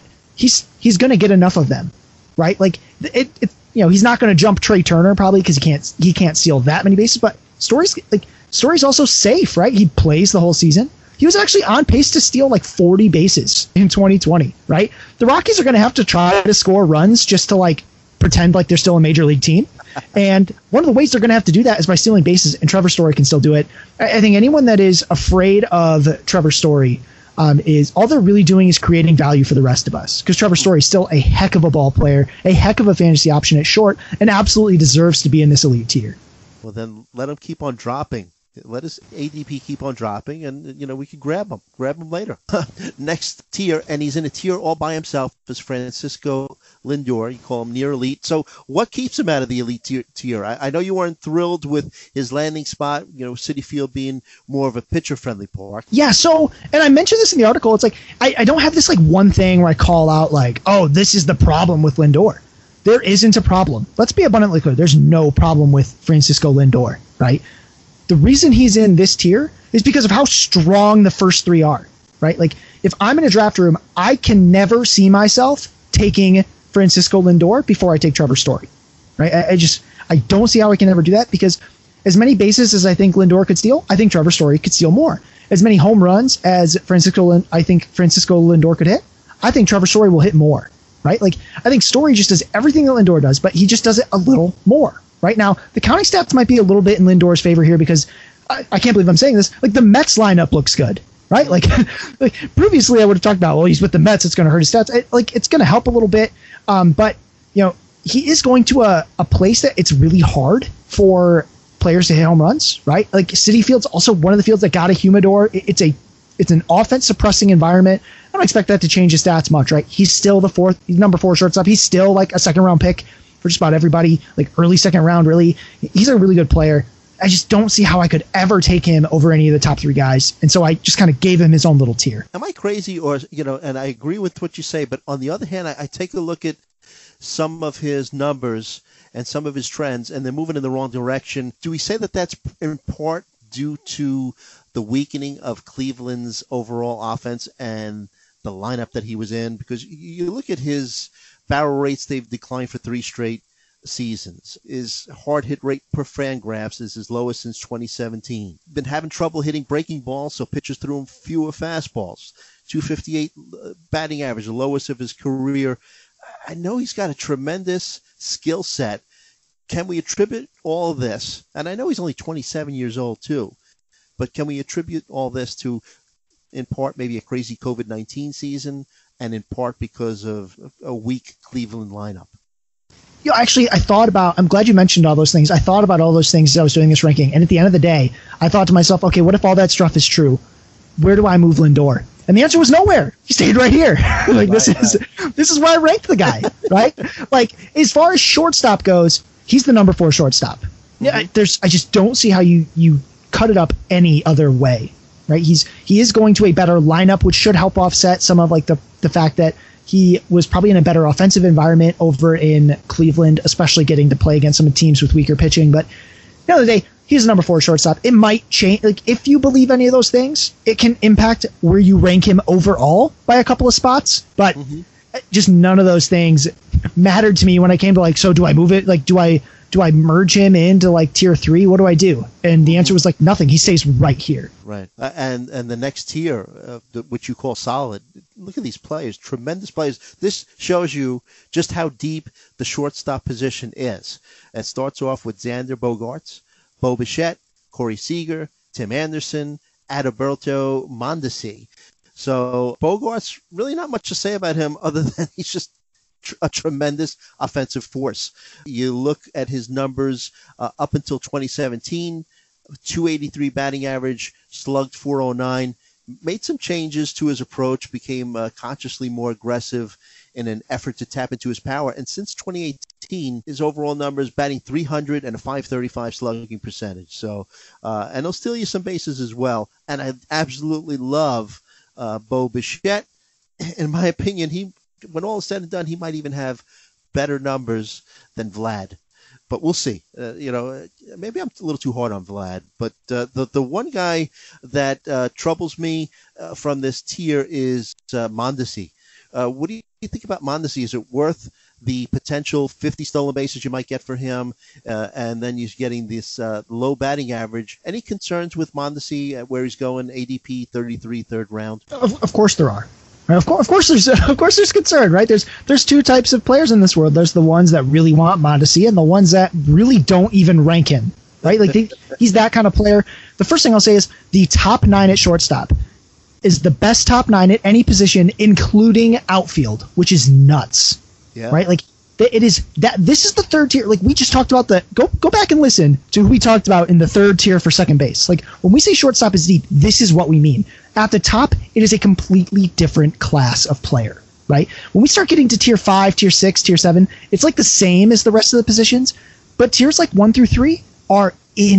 he's he's going to get enough of them, right? Like, it, it you know, he's not going to jump Trey Turner probably because he can't he can't steal that many bases. But Story's like Story's also safe, right? He plays the whole season. He was actually on pace to steal like forty bases in twenty twenty, right? The Rockies are going to have to try to score runs just to like pretend like they're still a major league team. And one of the ways they're going to have to do that is by stealing bases, and Trevor Story can still do it. I think anyone that is afraid of Trevor Story um, is all they're really doing is creating value for the rest of us, because Trevor Story is still a heck of a ball player, a heck of a fantasy option at short, and absolutely deserves to be in this elite tier. Well, then let him keep on dropping. Let his A D P keep on dropping, and, you know, we can grab him. Grab him later. Next tier, and he's in a tier all by himself, is Francisco Lindor. You call him near elite. So what keeps him out of the elite tier? tier? I, I know you weren't thrilled with his landing spot, you know, Citi Field being more of a pitcher-friendly park. Yeah, so, and I mentioned this in the article, it's like, I, I don't have this, like, one thing where I call out, like, oh, this is the problem with Lindor. There isn't a problem. Let's be abundantly clear. There's no problem with Francisco Lindor, right? The reason he's in this tier is because of how strong the first three are, right? Like, if I'm in a draft room, I can never see myself taking Francisco Lindor before I take Trevor Story, right? I, I just, I don't see how I can ever do that, because as many bases as I think Lindor could steal, I think Trevor Story could steal more. As many home runs as Francisco, I think Francisco Lindor could hit, I think Trevor Story will hit more, right? Like, I think Story just does everything that Lindor does, but he just does it a little more. Right now, the counting stats might be a little bit in Lindor's favor here, because I, I can't believe I'm saying this. Like, the Mets lineup looks good, right? Like, like previously I would have talked about, well, he's with the Mets, it's going to hurt his stats. It, like, it's going to help a little bit. Um, but, you know, he is going to a, a place that it's really hard for players to hit home runs, right? Like, Citi Field's also one of the fields that got a humidor. It, it's a it's an offense suppressing environment. I don't expect that to change his stats much, right? He's still the fourth, he's number four shortstop. He's still like a second round pick for just about everybody, like early second round, really. He's a really good player. I just don't see how I could ever take him over any of the top three guys. And so I just kind of gave him his own little tier. Am I crazy? Or, you know, and I agree with what you say, but on the other hand, I, I take a look at some of his numbers and some of his trends, and they're moving in the wrong direction. Do we say that that's in part due to the weakening of Cleveland's overall offense and the lineup that he was in? Because you look at his barrel rates, they've declined for three straight seasons. His hard hit rate per Fangraphs is his lowest since twenty seventeen. Been having trouble hitting breaking balls, so pitchers threw him fewer fastballs. two fifty-eight batting average, the lowest of his career. I know he's got a tremendous skill set. Can we attribute all this? And I know he's only twenty-seven years old too, but can we attribute all this to, in part, maybe a crazy COVID nineteen season, and in part because of a weak Cleveland lineup? You know, actually, I thought about, I'm glad you mentioned all those things. I thought about all those things as I was doing this ranking. And at the end of the day, I thought to myself, okay, what if all that stuff is true? Where do I move Lindor? And the answer was nowhere. He stayed right here. like right, this right. is this is where I ranked the guy, right? Like, as far as shortstop goes, he's the number four shortstop. Mm-hmm. Yeah, there's I just don't see how you you cut it up any other way, right? He's he is going to a better lineup, which should help offset some of like the the fact that he was probably in a better offensive environment over in Cleveland, especially getting to play against some teams with weaker pitching. But at the end of the day, he's a number four shortstop. It might change. Like, if you believe any of those things, it can impact where you rank him overall by a couple of spots. But mm-hmm. just none of those things mattered to me when I came to like, so do I move it? Like, do I do I merge him into like tier three? What do I do? And the answer was like nothing. He stays right here. Right. Uh, and and the next tier, uh, the, which you call solid, look at these players, tremendous players. This shows you just how deep the shortstop position is. It starts off with Xander Bogaerts, Bo Bichette, Corey Seager, Tim Anderson, Adalberto Mondesi. So Bogaerts, really not much to say about him other than he's just tr- a tremendous offensive force. You look at his numbers uh, up until twenty seventeen, two eighty-three batting average, slugged four oh nine, made some changes to his approach, became uh, consciously more aggressive in an effort to tap into his power. And since twenty eighteen, his overall numbers batting three hundred and a five thirty-five slugging percentage. So, uh, and he'll steal you some bases as well. And I absolutely love uh, Bo Bichette. In my opinion, he, when all is said and done, he might even have better numbers than Vlad. But we'll see. Uh, you know, maybe I'm a little too hard on Vlad. But uh, the the one guy that uh, troubles me uh, from this tier is uh, Mondesi. Uh, what do you think about Mondesi? Is it worth the potential fifty stolen bases you might get for him, uh, and then you're getting this uh, low batting average? Any concerns with Mondesi at where he's going? A D P thirty-three, third round. Of, of course there are. Of course, of course, there's of course there's concern, right? There's there's two types of players in this world. There's the ones that really want Mondesi, and the ones that really don't even rank him, right? Like they, he's that kind of player. The first thing I'll say is the top nine at shortstop is the best top nine at any position, including outfield, which is nuts, yeah. Right? Like it is that this is the third tier. Like we just talked about the go go back and listen to who we talked about in the third tier for second base. Like when we say shortstop is deep, this is what we mean. At the top, it is a completely different class of player, right? When we start getting to tier five, tier six, tier seven, it's like the same as the rest of the positions, but tiers like one through three are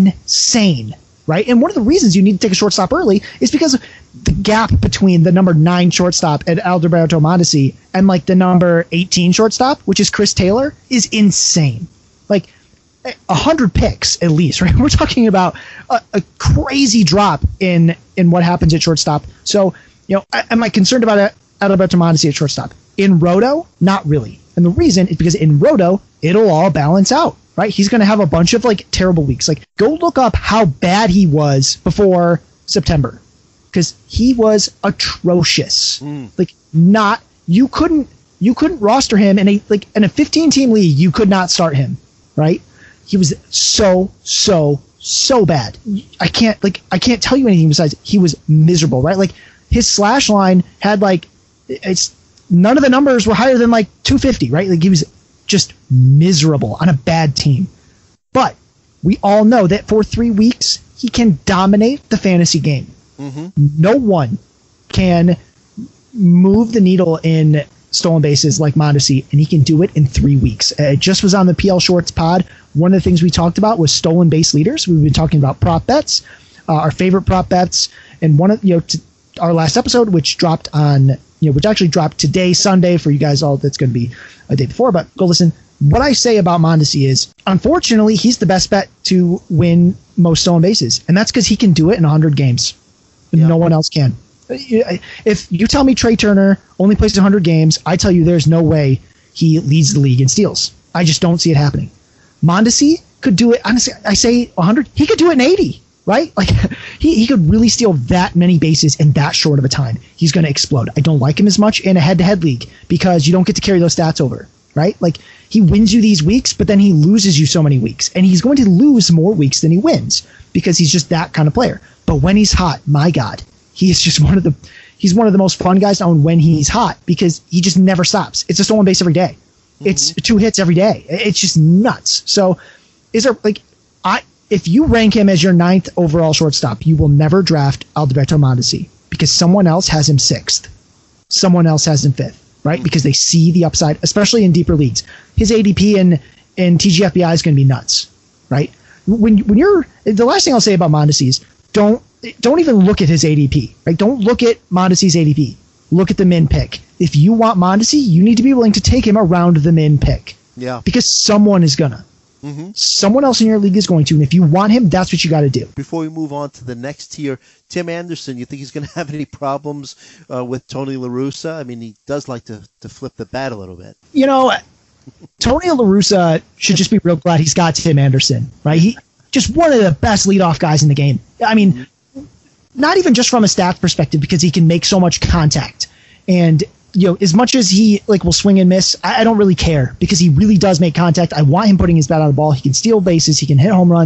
insane, right? And one of the reasons you need to take a shortstop early is because the gap between the number nine shortstop at Adalberto Mondesi and like the number eighteen shortstop, which is Chris Taylor, is insane. Like a hundred picks at least, right? We're talking about a, a crazy drop in in what happens at shortstop. So, you know, am I concerned about it? Adalberto Mondesi at shortstop? In Roto, not really. And the reason is because in Roto, it'll all balance out, right? He's going to have a bunch of like terrible weeks. Like go look up how bad he was before September, because he was atrocious. Mm. Like not you couldn't you couldn't roster him in a like in a fifteen team league. You could not start him, right? He was so, so, so bad. I can't like I can't tell you anything besides he was miserable, right? Like his slash line had like it's none of the numbers were higher than like two fifty, right? Like he was just miserable on a bad team. But we all know that for three weeks he can dominate the fantasy game. Mm-hmm. No one can move the needle in stolen bases like Mondesi, and he can do it in three weeks. It just was on the P L Shorts pod. One of the things we talked about was stolen base leaders. We've been talking about prop bets, uh, our favorite prop bets, and one of you know t- our last episode, which dropped on you know which actually dropped today, Sunday, for you guys all. That's going to be a day before, but go listen. What I say about Mondesi is, unfortunately, he's the best bet to win most stolen bases, and that's because he can do it in one hundred games. Yeah. No one else can. If you tell me Trey Turner only plays one hundred games, I tell you there's no way he leads the league in steals. I just don't see it happening. Mondesi could do it. Honestly, I say one hundred. He could do it in eighty, right? Like he, he could really steal that many bases in that short of a time. He's going to explode. I don't like him as much in a head-to-head league because you don't get to carry those stats over, right? Like he wins you these weeks, but then he loses you so many weeks, and he's going to lose more weeks than he wins because he's just that kind of player. But when he's hot, my God, he is just one of the he's one of the most fun guys to own when he's hot because he just never stops. It's a stolen base every day. Mm-hmm. It's two hits every day. It's just nuts. So is there like I if you rank him as your ninth overall shortstop, you will never draft Adalberto Mondesi because someone else has him sixth. Someone else has him fifth, right? Mm-hmm. Because they see the upside, especially in deeper leagues. His A D P in, in T G F B I is going to be nuts, right? When when you're the last thing I'll say about Mondesi is don't Don't even look at his A D P. Right? Don't look at Mondesi's A D P. Look at the min pick. If you want Mondesi, you need to be willing to take him around the min pick. Yeah. Because someone is gonna. Mm-hmm. Someone else in your league is going to. And if you want him, that's what you got to do. Before we move on to the next tier, Tim Anderson, you think he's going to have any problems uh, with Tony La Russa? I mean, he does like to, to flip the bat a little bit. You know, Tony La Russa should just be real glad he's got Tim Anderson, right? He just one of the best leadoff guys in the game. I mean, mm-hmm. Not even just from a stats perspective, because he can make so much contact. And, you know, as much as he like will swing and miss, I, I don't really care because he really does make contact. I want him putting his bat on the ball. He can steal bases. He can hit home runs.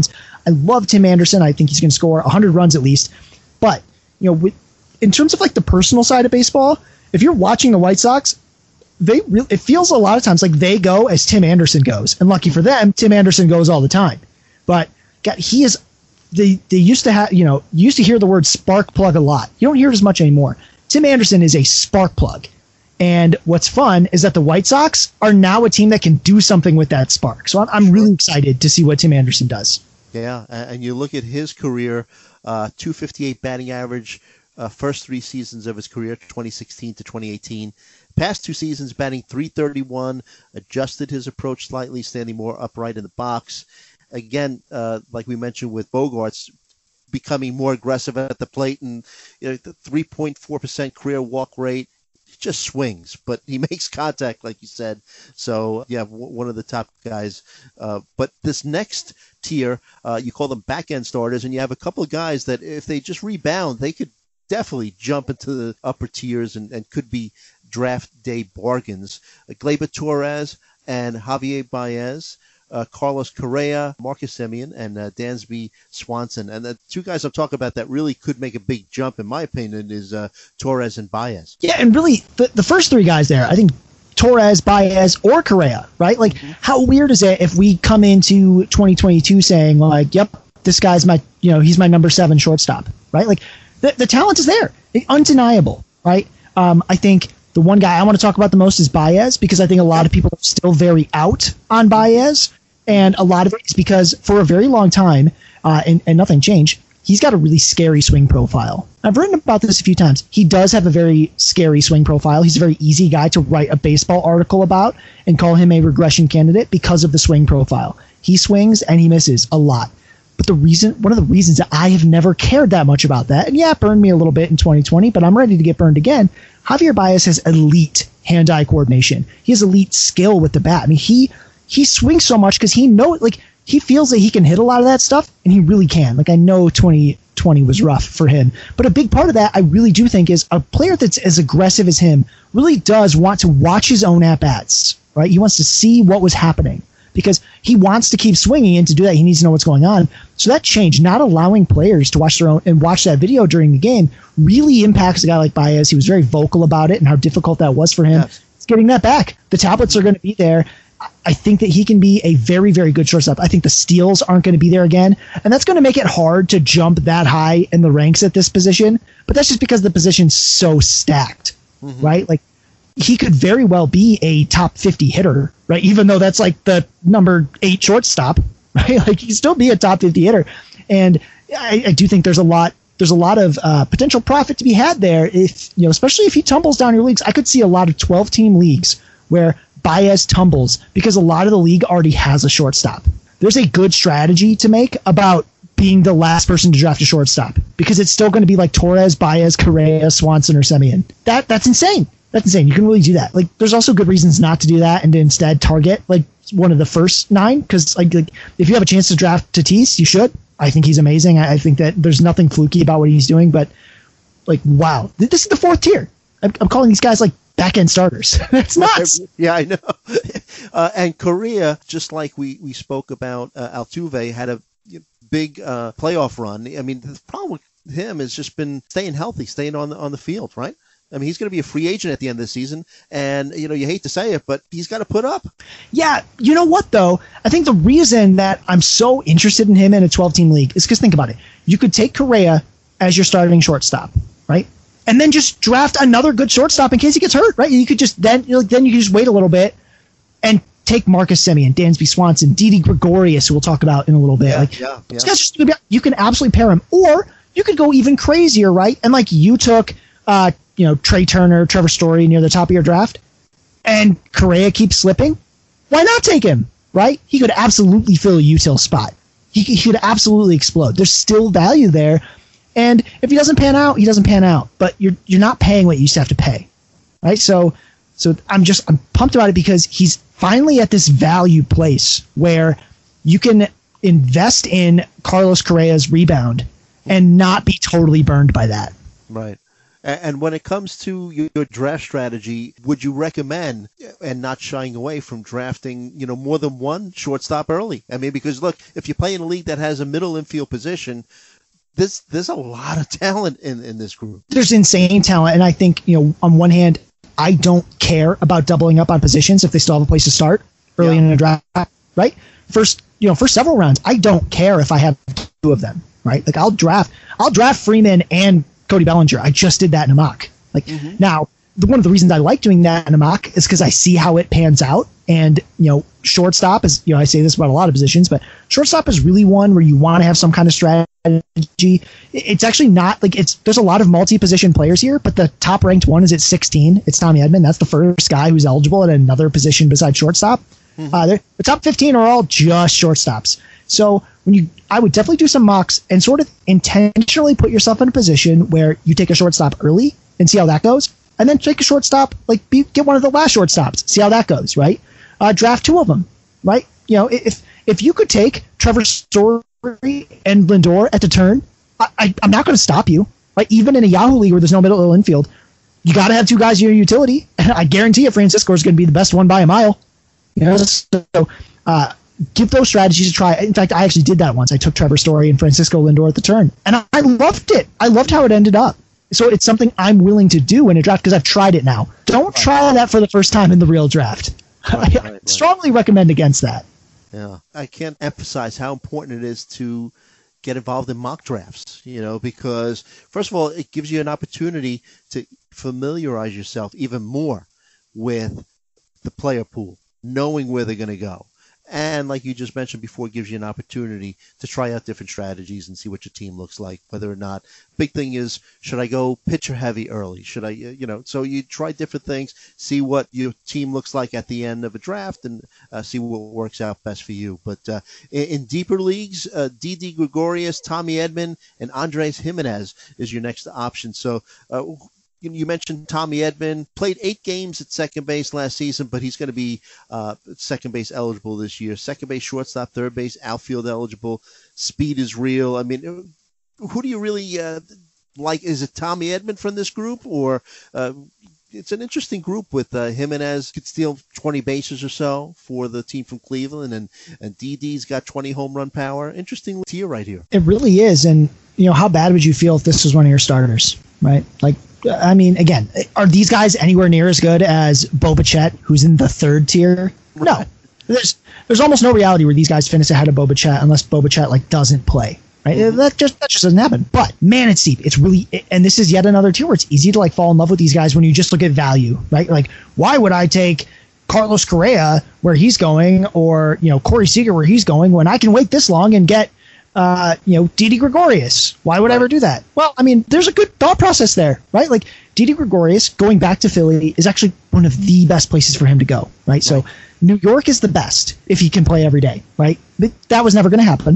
I love Tim Anderson. I think he's going to score one hundred runs at least. But, you know, with, in terms of like the personal side of baseball, if you're watching the White Sox, they really, it feels a lot of times like they go as Tim Anderson goes. And lucky for them, Tim Anderson goes all the time. But God, he is, they, they used to have, you know, you used to hear the word spark plug a lot. You don't hear it as much anymore. Tim Anderson is a spark plug. And what's fun is that the White Sox are now a team that can do something with that spark. So I'm, I'm really excited to see what Tim Anderson does. Yeah, and you look at his career, uh, two fifty-eight batting average, uh, first three seasons of his career, twenty sixteen to twenty eighteen. Past two seasons batting three thirty-one, adjusted his approach slightly, standing more upright in the box. Again, uh, like we mentioned with Bogaerts, becoming more aggressive at the plate, and you know, the three point four percent career walk rate. Just swings, but he makes contact, like you said. So, yeah, w- one of the top guys. Uh, but this next tier, uh, you call them back-end starters, and you have a couple of guys that if they just rebound, they could definitely jump into the upper tiers and, and could be draft day bargains. Uh, Gleyber Torres and Javier Baez. Uh, Carlos Correa, Marcus Semien, and uh, Dansby Swanson. And the two guys I'm talking about that really could make a big jump, in my opinion, is uh, Torres and Baez. Yeah, and really, the, the first three guys there, I think Torres, Baez, or Correa, right? Like, mm-hmm. How weird is it if we come into twenty twenty-two saying, like, yep, this guy's my, you know, he's my number seven shortstop, right? Like, the, the talent is there. It, undeniable, right? Um, I think the one guy I want to talk about the most is Baez, because I think a lot of people are still very out on Baez. And a lot of it is because for a very long time, uh, and, and nothing changed, he's got a really scary swing profile. I've written about this a few times. He does have a very scary swing profile. He's a very easy guy to write a baseball article about and call him a regression candidate because of the swing profile. He swings and he misses a lot. But the reason, one of the reasons that I have never cared that much about that, and yeah, it burned me a little bit in twenty twenty, but I'm ready to get burned again. Javier Baez has elite hand-eye coordination. He has elite skill with the bat. I mean, he... He swings so much because he knows, like, he feels that he can hit a lot of that stuff, and he really can. Like, I know twenty twenty was rough for him, but a big part of that, I really do think, is a player that's as aggressive as him really does want to watch his own at-bats, right? He wants to see what was happening because he wants to keep swinging, and to do that, he needs to know what's going on. So that change, not allowing players to watch their own and watch that video during the game, really impacts a guy like Baez. He was very vocal about it and how difficult that was for him. Yes. It's getting that back. The tablets are going to be there. I think that he can be a very, very good shortstop. I think the steals aren't going to be there again, and that's going to make it hard to jump that high in the ranks at this position. But that's just because the position's so stacked, mm-hmm. right? Like, he could very well be a top fifty hitter, right? Even though that's like the number eight shortstop, right? Like, he can still be a top fifty hitter. And I, I do think there's a lot there's a lot of uh, potential profit to be had there, if you know, especially if he tumbles down your leagues. I could see a lot of twelve-team leagues where Baez tumbles because a lot of the league already has a shortstop. There's a good strategy to make about being the last person to draft a shortstop because it's still going to be like Torres, Baez, Correa, Swanson, or Semien. That that's insane. That's insane. You can really do that. Like, there's also good reasons not to do that and to instead target like one of the first nine because like, like if you have a chance to draft Tatis, you should. I think he's amazing. I, I think that there's nothing fluky about what he's doing, but like, wow, this is the fourth tier. I'm, I'm calling these guys like back-end starters. That's nuts. Yeah, I know. Uh, and Correa, just like we, we spoke about, uh, Altuve had a big uh, playoff run. I mean, the problem with him has just been staying healthy, staying on the, on the field, right? I mean, he's going to be a free agent at the end of the season, and, you know, you hate to say it, but he's got to put up. Yeah, you know what, though? I think the reason that I'm so interested in him in a twelve-team league is because, think about it. You could take Correa as your starting shortstop, right? And then just draft another good shortstop in case he gets hurt, right? You could just then, you know, then you could just wait a little bit and take Marcus Semien, Dansby Swanson, Didi Gregorius, who we'll talk about in a little bit. Yeah, like, yeah, yeah. Just, you can absolutely pair him, or you could go even crazier, right? And like you took, uh, you know, Trey Turner, Trevor Story near the top of your draft, and Correa keeps slipping. Why not take him, right? He could absolutely fill a util spot. He, he could absolutely explode. There's still value there. And if he doesn't pan out, he doesn't pan out. But you're you're not paying what you used to have to pay, right? So so I'm just I'm pumped about it because he's finally at this value place where you can invest in Carlos Correa's rebound and not be totally burned by that. Right. A- And when it comes to your your draft strategy, would you recommend and not shying away from drafting, you know, more than one shortstop early? I mean, because look, if you play in a league that has a middle infield position, there's there's a lot of talent in, in this group. There's insane talent, and I think, you know, on one hand, I don't care about doubling up on positions if they still have a place to start early Yeah. in a draft, right? First, you know, for several rounds, I don't care if I have two of them, right? Like I'll draft, I'll draft Freeman and Cody Bellinger. I just did that in a mock. Like Mhm. now, the, one of the reasons I like doing that in a mock is because I see how it pans out. And, you know, shortstop is, you know, I say this about a lot of positions, but shortstop is really one where you want to have some kind of strategy. It- It's actually not like it's, there's a lot of multi-position players here, but the top ranked one is at sixteen. It's Tommy Edman. That's the first guy who's eligible at another position besides shortstop. Uh, they're- the top fifteen are all just shortstops. So when you, I would definitely do some mocks and sort of intentionally put yourself in a position where you take a shortstop early and see how that goes, and then take a shortstop, like be, get one of the last shortstops, see how that goes, right? Uh, draft two of them, right? You know, if if you could take Trevor Story and Lindor at the turn, I, I, I'm not going to stop you. Right? Even in a Yahoo league where there's no middle infield, you got to have two guys in your utility. And I guarantee you, Francisco is going to be the best one by a mile. You know, so uh, give those strategies a try. In fact, I actually did that once. I took Trevor Story and Francisco Lindor at the turn, and I, I loved it. I loved how it ended up. So it's something I'm willing to do in a draft because I've tried it now. Don't try that for the first time in the real draft. Right, I right, right. strongly recommend against that. Yeah, I can't emphasize how important it is to get involved in mock drafts, you know, because first of all, it gives you an opportunity to familiarize yourself even more with the player pool, knowing where they're going to go. And like you just mentioned before, it gives you an opportunity to try out different strategies and see what your team looks like, whether or not. Big thing is, should I go pitcher heavy early? Should I, uh, you know, so you try different things, see what your team looks like at the end of a draft, and uh, see what works out best for you. But uh, in, in deeper leagues, uh, Didi Gregorius, Tommy Edman, and Andres Jimenez is your next option. So, uh, you mentioned Tommy Edman, played eight games at second base last season, but he's going to be uh, second base eligible this year. Second base, shortstop, third base, outfield eligible. Speed is real. I mean, who do you really uh, like? Is it Tommy Edman from this group? Or uh, it's an interesting group with uh, Jimenez could steal twenty bases or so for the team from Cleveland, and, and Didi's got twenty home run power. Interesting tier right here. It really is. And, you know, how bad would you feel if this was one of your starters, right? Like, I mean, again, are these guys anywhere near as good as Bo Bichette, who's in the third tier? No. There's there's almost no reality where these guys finish ahead of Bo Bichette unless Bo Bichette, like, doesn't play. Right? Mm-hmm. That just that just doesn't happen. But man, it's deep. It's really, and this is yet another tier where it's easy to like fall in love with these guys when you just look at value, right? Like, why would I take Carlos Correa where he's going, or you know Corey Seager where he's going, when I can wait this long and get uh, you know Didi Gregorius? Why would I ever do that? Well, I mean, there's a good thought process there, right? Like Didi Gregorius going back to Philly is actually one of the best places for him to go, right? right. So New York is the best if he can play every day, right? But that was never going to happen.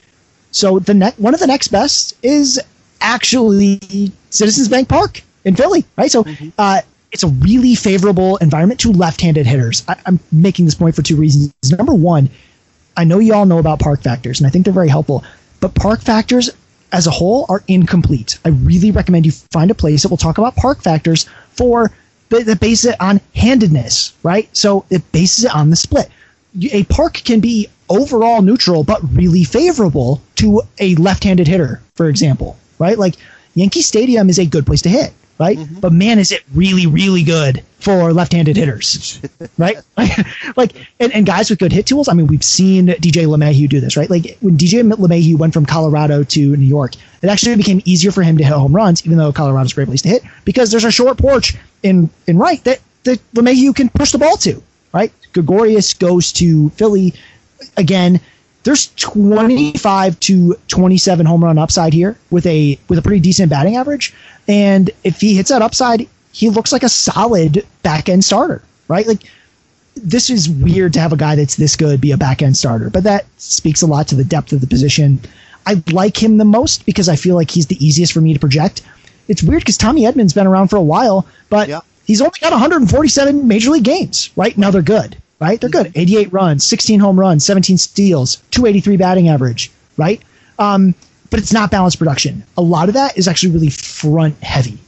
So the ne- one of the next best is actually Citizens Bank Park in Philly, right? So mm-hmm. uh, it's a really favorable environment to left-handed hitters. I- I'm making this point for two reasons. Number one, I know you all know about park factors, and I think they're very helpful, but park factors as a whole are incomplete. I really recommend you find a place that will talk about park factors for that bases it on handedness, right? So it bases it on the split. A park can be overall neutral, but really favorable to a left-handed hitter, for example, right? Like Yankee Stadium is a good place to hit, right? Mm-hmm. But man, is it really, really good for left-handed hitters, right? like, and, and guys with good hit tools. I mean, we've seen D J LeMahieu do this, right? Like when D J LeMahieu went from Colorado to New York, it actually became easier for him to hit home runs, even though Colorado's a great place to hit, because there's a short porch in in right that that LeMahieu can push the ball to, right? Gregorius goes to Philly. Again, there's twenty-five to twenty-seven home run upside here with a with a pretty decent batting average. And if he hits that upside, he looks like a solid back end starter, right? Like this is weird to have a guy that's this good be a back end starter, but that speaks a lot to the depth of the position. I like him the most because I feel like he's the easiest for me to project. It's weird because Tommy Edman's been around for a while, but yeah. he's only got one hundred forty-seven major league games, right? Now they're good. Right? They're good. eighty-eight runs, sixteen home runs, seventeen steals, two eighty-three batting average, right? Um, but it's not balanced production. A lot of that is actually really front heavy,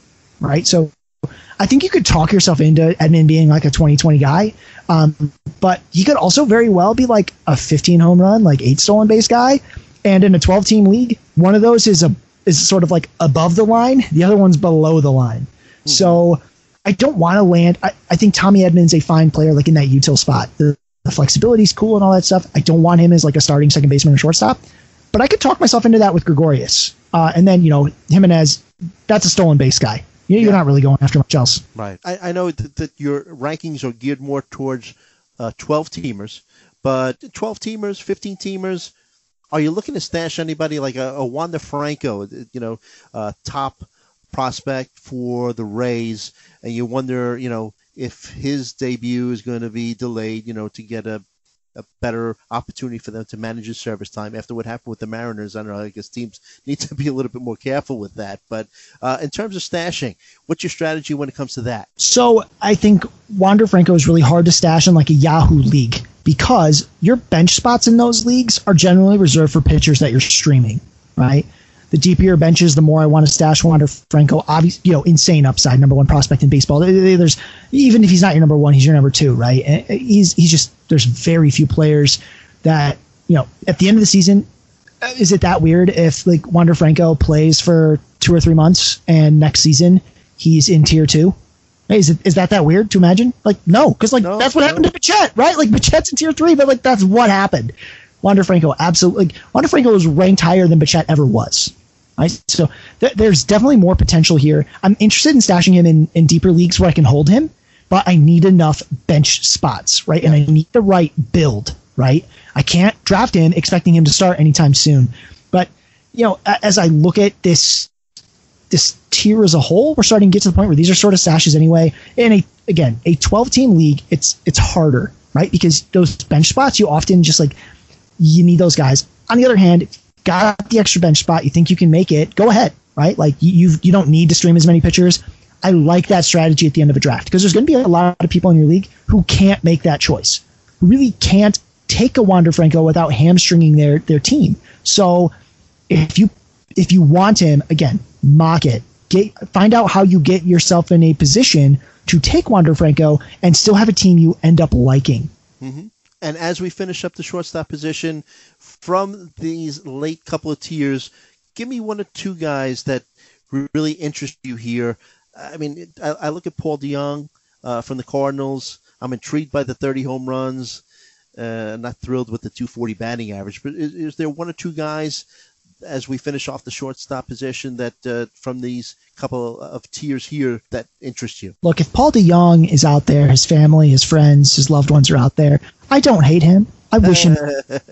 right? So I think you could talk yourself into Edman being like a twenty twenty guy, um, but he could also very well be like a fifteen home run, like eight stolen base guy. And in a twelve team league, one of those is a is sort of like above the line, the other one's below the line. Mm-hmm. So I don't want to land. I, I think Tommy Edman's a fine player, like in that util spot. The, the flexibility is cool and all that stuff. I don't want him as like a starting second baseman or shortstop, but I could talk myself into that with Gregorius. Uh, and then, you know, Jimenez, that's a stolen base guy. You're yeah. not really going after much else. Right. I, I know that, that your rankings are geared more towards uh, twelve teamers, but twelve teamers, fifteen teamers, are you looking to stash anybody like a, a Wander Franco, you know, uh, top prospect for the Rays, and you wonder, you know, if his debut is going to be delayed, you know, to get a a better opportunity for them to manage his service time after what happened with the Mariners. I don't know, I guess teams need to be a little bit more careful with that. But uh, in terms of stashing, what's your strategy when it comes to that? So I think Wander Franco is really hard to stash in like a Yahoo league because your bench spots in those leagues are generally reserved for pitchers that you're streaming, right? The deeper your benches, the more I want to stash Wander Franco. Obviously, you know, insane upside, number one prospect in baseball. There's even if he's not your number one, he's your number two, right? And he's he's just there's very few players that, you know, at the end of the season, is it that weird if like Wander Franco plays for two or three months and next season he's in tier two? Hey, is it is that that weird to imagine? Like no, because like no, that's what no. happened to Bichette, right? Like Bichette's in tier three, but like that's what happened. Wander Franco absolutely. Like, Wander Franco was ranked higher than Bichette ever was. Right? So th- there's definitely more potential here. I'm interested in stashing him in, in deeper leagues where I can hold him, but I need enough bench spots, right? And I need the right build, right? I can't draft him expecting him to start anytime soon. But, you know, a- as I look at this this tier as a whole, we're starting to get to the point where these are sort of stashes anyway. In a again, a twelve-team league, it's it's harder, right? Because those bench spots, you often just like, you need those guys. On the other hand, got the extra bench spot, you think you can make it, go ahead, right? Like you you don't need to stream as many pitchers. I like that strategy at the end of a draft because there's going to be a lot of people in your league who can't make that choice, who really can't take a Wander Franco without hamstringing their their team. So if you if you want him, again, mock it. Get find out how you get yourself in a position to take Wander Franco and still have a team you end up liking. Mm-hmm. And as we finish up the shortstop position, from these late couple of tiers, give me one or two guys that really interest you here. I mean, I, I look at Paul DeJong uh, from the Cardinals. I'm intrigued by the thirty home runs. Uh, not thrilled with the two forty batting average. But is, is there one or two guys as we finish off the shortstop position that uh, from these couple of tiers here that interest you? Look, if Paul DeJong is out there, his family, his friends, his loved ones are out there, I don't hate him. I wish him.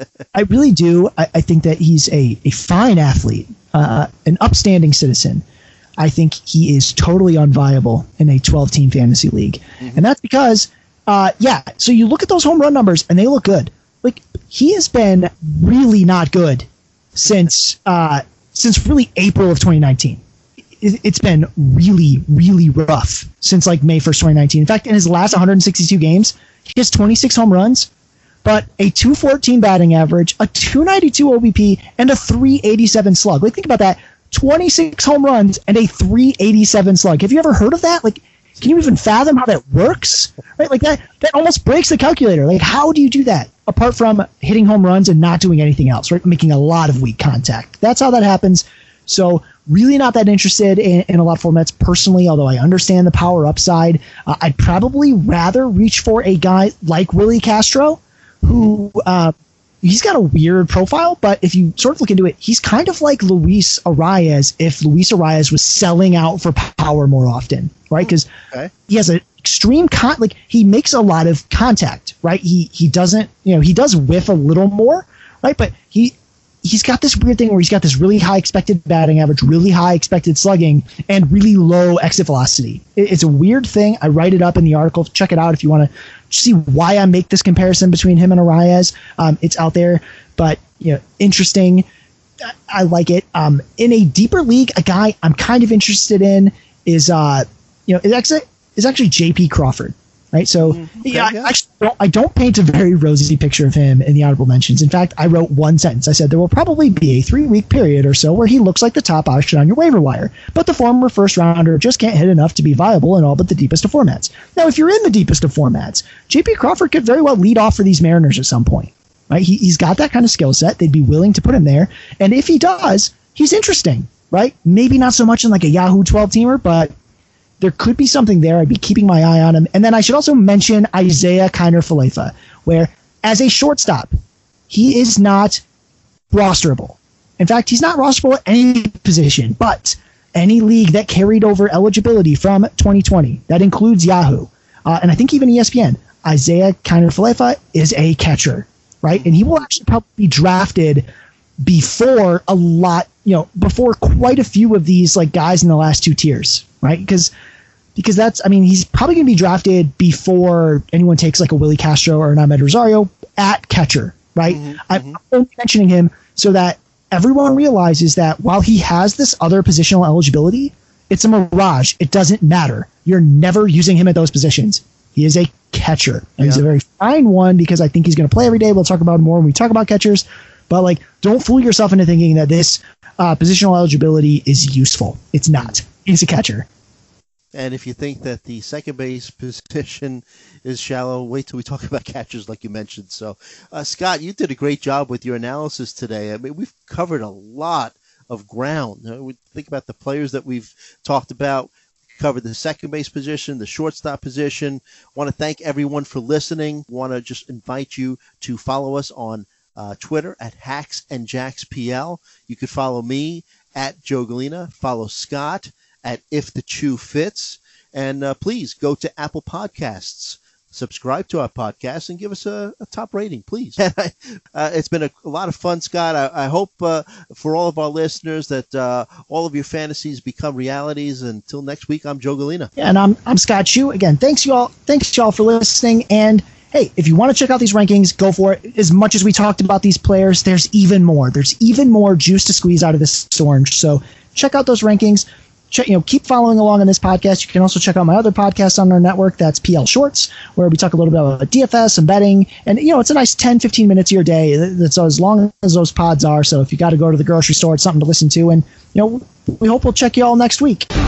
I really do. I, I think that he's a, a fine athlete, uh, an upstanding citizen. I think he is totally unviable in a twelve-team fantasy league. Mm-hmm. And that's because, uh, yeah, so you look at those home run numbers, and they look good. Like, he has been really not good since uh, since really April of twenty nineteen. It, it's been really, really rough since, like, May first, twenty nineteen. In fact, in his last one hundred sixty-two games, he has twenty-six home runs, but a two fourteen batting average, a two ninety-two O B P, and a three eighty-seven slug. Like, think about that. twenty-six home runs and a three eighty-seven slug. Have you ever heard of that? Like, can you even fathom how that works? Right? Like, that that almost breaks the calculator. Like, how do you do that? Apart from hitting home runs and not doing anything else, right? Making a lot of weak contact. That's how that happens. So, really not that interested in, in a lot of formats personally, although I understand the power upside. Uh, I'd probably rather reach for a guy like Willie Castro, who uh, he's got a weird profile, but if you sort of look into it, he's kind of like Luis Arias if Luis Arias was selling out for power more often, right? Because okay. he has an extreme con, like he makes a lot of contact, right? He he doesn't, you know, he does whiff a little more, right? But he he's got this weird thing where he's got this really high expected batting average, really high expected slugging, and really low exit velocity. It, it's a weird thing. I write it up in the article. Check it out if you want to see why I make this comparison between him and Arias. Um, it's out there, but you know, interesting. I, I like it. Um, in a deeper league, a guy I'm kind of interested in is, uh, you know, is actually is actually J P Crawford. right? So, mm, okay, yeah, yeah. I actually don't, I don't paint a very rosy picture of him in the honorable mentions. In fact, I wrote one sentence. I said there will probably be a three-week period or so where he looks like the top option on your waiver wire, but the former first-rounder just can't hit enough to be viable in all but the deepest of formats. Now, if you're in the deepest of formats, J P Crawford could very well lead off for these Mariners at some point, right? He, he's got that kind of skill set. They'd be willing to put him there, and if he does, he's interesting, right? Maybe not so much in like a Yahoo twelve-teamer, but there could be something there. I'd be keeping my eye on him. And then I should also mention Isaiah Kiner-Falefa, where as a shortstop, he is not rosterable. In fact, he's not rosterable at any position, but any league that carried over eligibility from twenty twenty, that includes Yahoo, uh, and I think even E S P N, Isaiah Kiner-Falefa is a catcher, right? And he will actually probably be drafted before a lot, you know, before quite a few of these like guys in the last two tiers, right? Because Because that's, I mean, he's probably going to be drafted before anyone takes like a Willie Castro or an Ahmed Rosario at catcher, right? Mm-hmm, I'm mm-hmm. only mentioning him so that everyone realizes that while he has this other positional eligibility, it's a mirage. It doesn't matter. You're never using him at those positions. He is a catcher. And yeah. he's a very fine one because I think he's going to play every day. We'll talk about it more when we talk about catchers. But like, don't fool yourself into thinking that this uh, positional eligibility is useful. It's not. He's a catcher. And if you think that the second base position is shallow, wait till we talk about catchers like you mentioned. So, uh, Scott, you did a great job with your analysis today. I mean, we've covered a lot of ground. Uh, we think about the players that we've talked about. We covered the second base position, the shortstop position. Want to thank everyone for listening. Want to just invite you to follow us on uh, Twitter at Hacks and Jacks P L. You could follow me at Joe Galena. Follow Scott at If the Chew Fits. And uh, please go to Apple Podcasts, subscribe to our podcast, and give us a, a top rating, please. uh, it's been a, a lot of fun, Scott. I, I hope uh, for all of our listeners that uh, all of your fantasies become realities. Until next week, I'm Joe Galena. Yeah, and I'm, I'm Scott Chew. Again, thanks you all. Thanks you all for listening. And hey, if you want to check out these rankings, go for it. As much as we talked about these players, there's even more. There's even more juice to squeeze out of this orange. So check out those rankings. Check, you know, keep following along on this podcast. You can also check out my other podcast on our network. That's P L Shorts, where we talk a little bit about D F S and betting. And, you know, it's a nice ten, fifteen minutes of your day. That's as long as those pods are. So if you got to go to the grocery store, it's something to listen to. And, you know, we hope we'll check you all next week.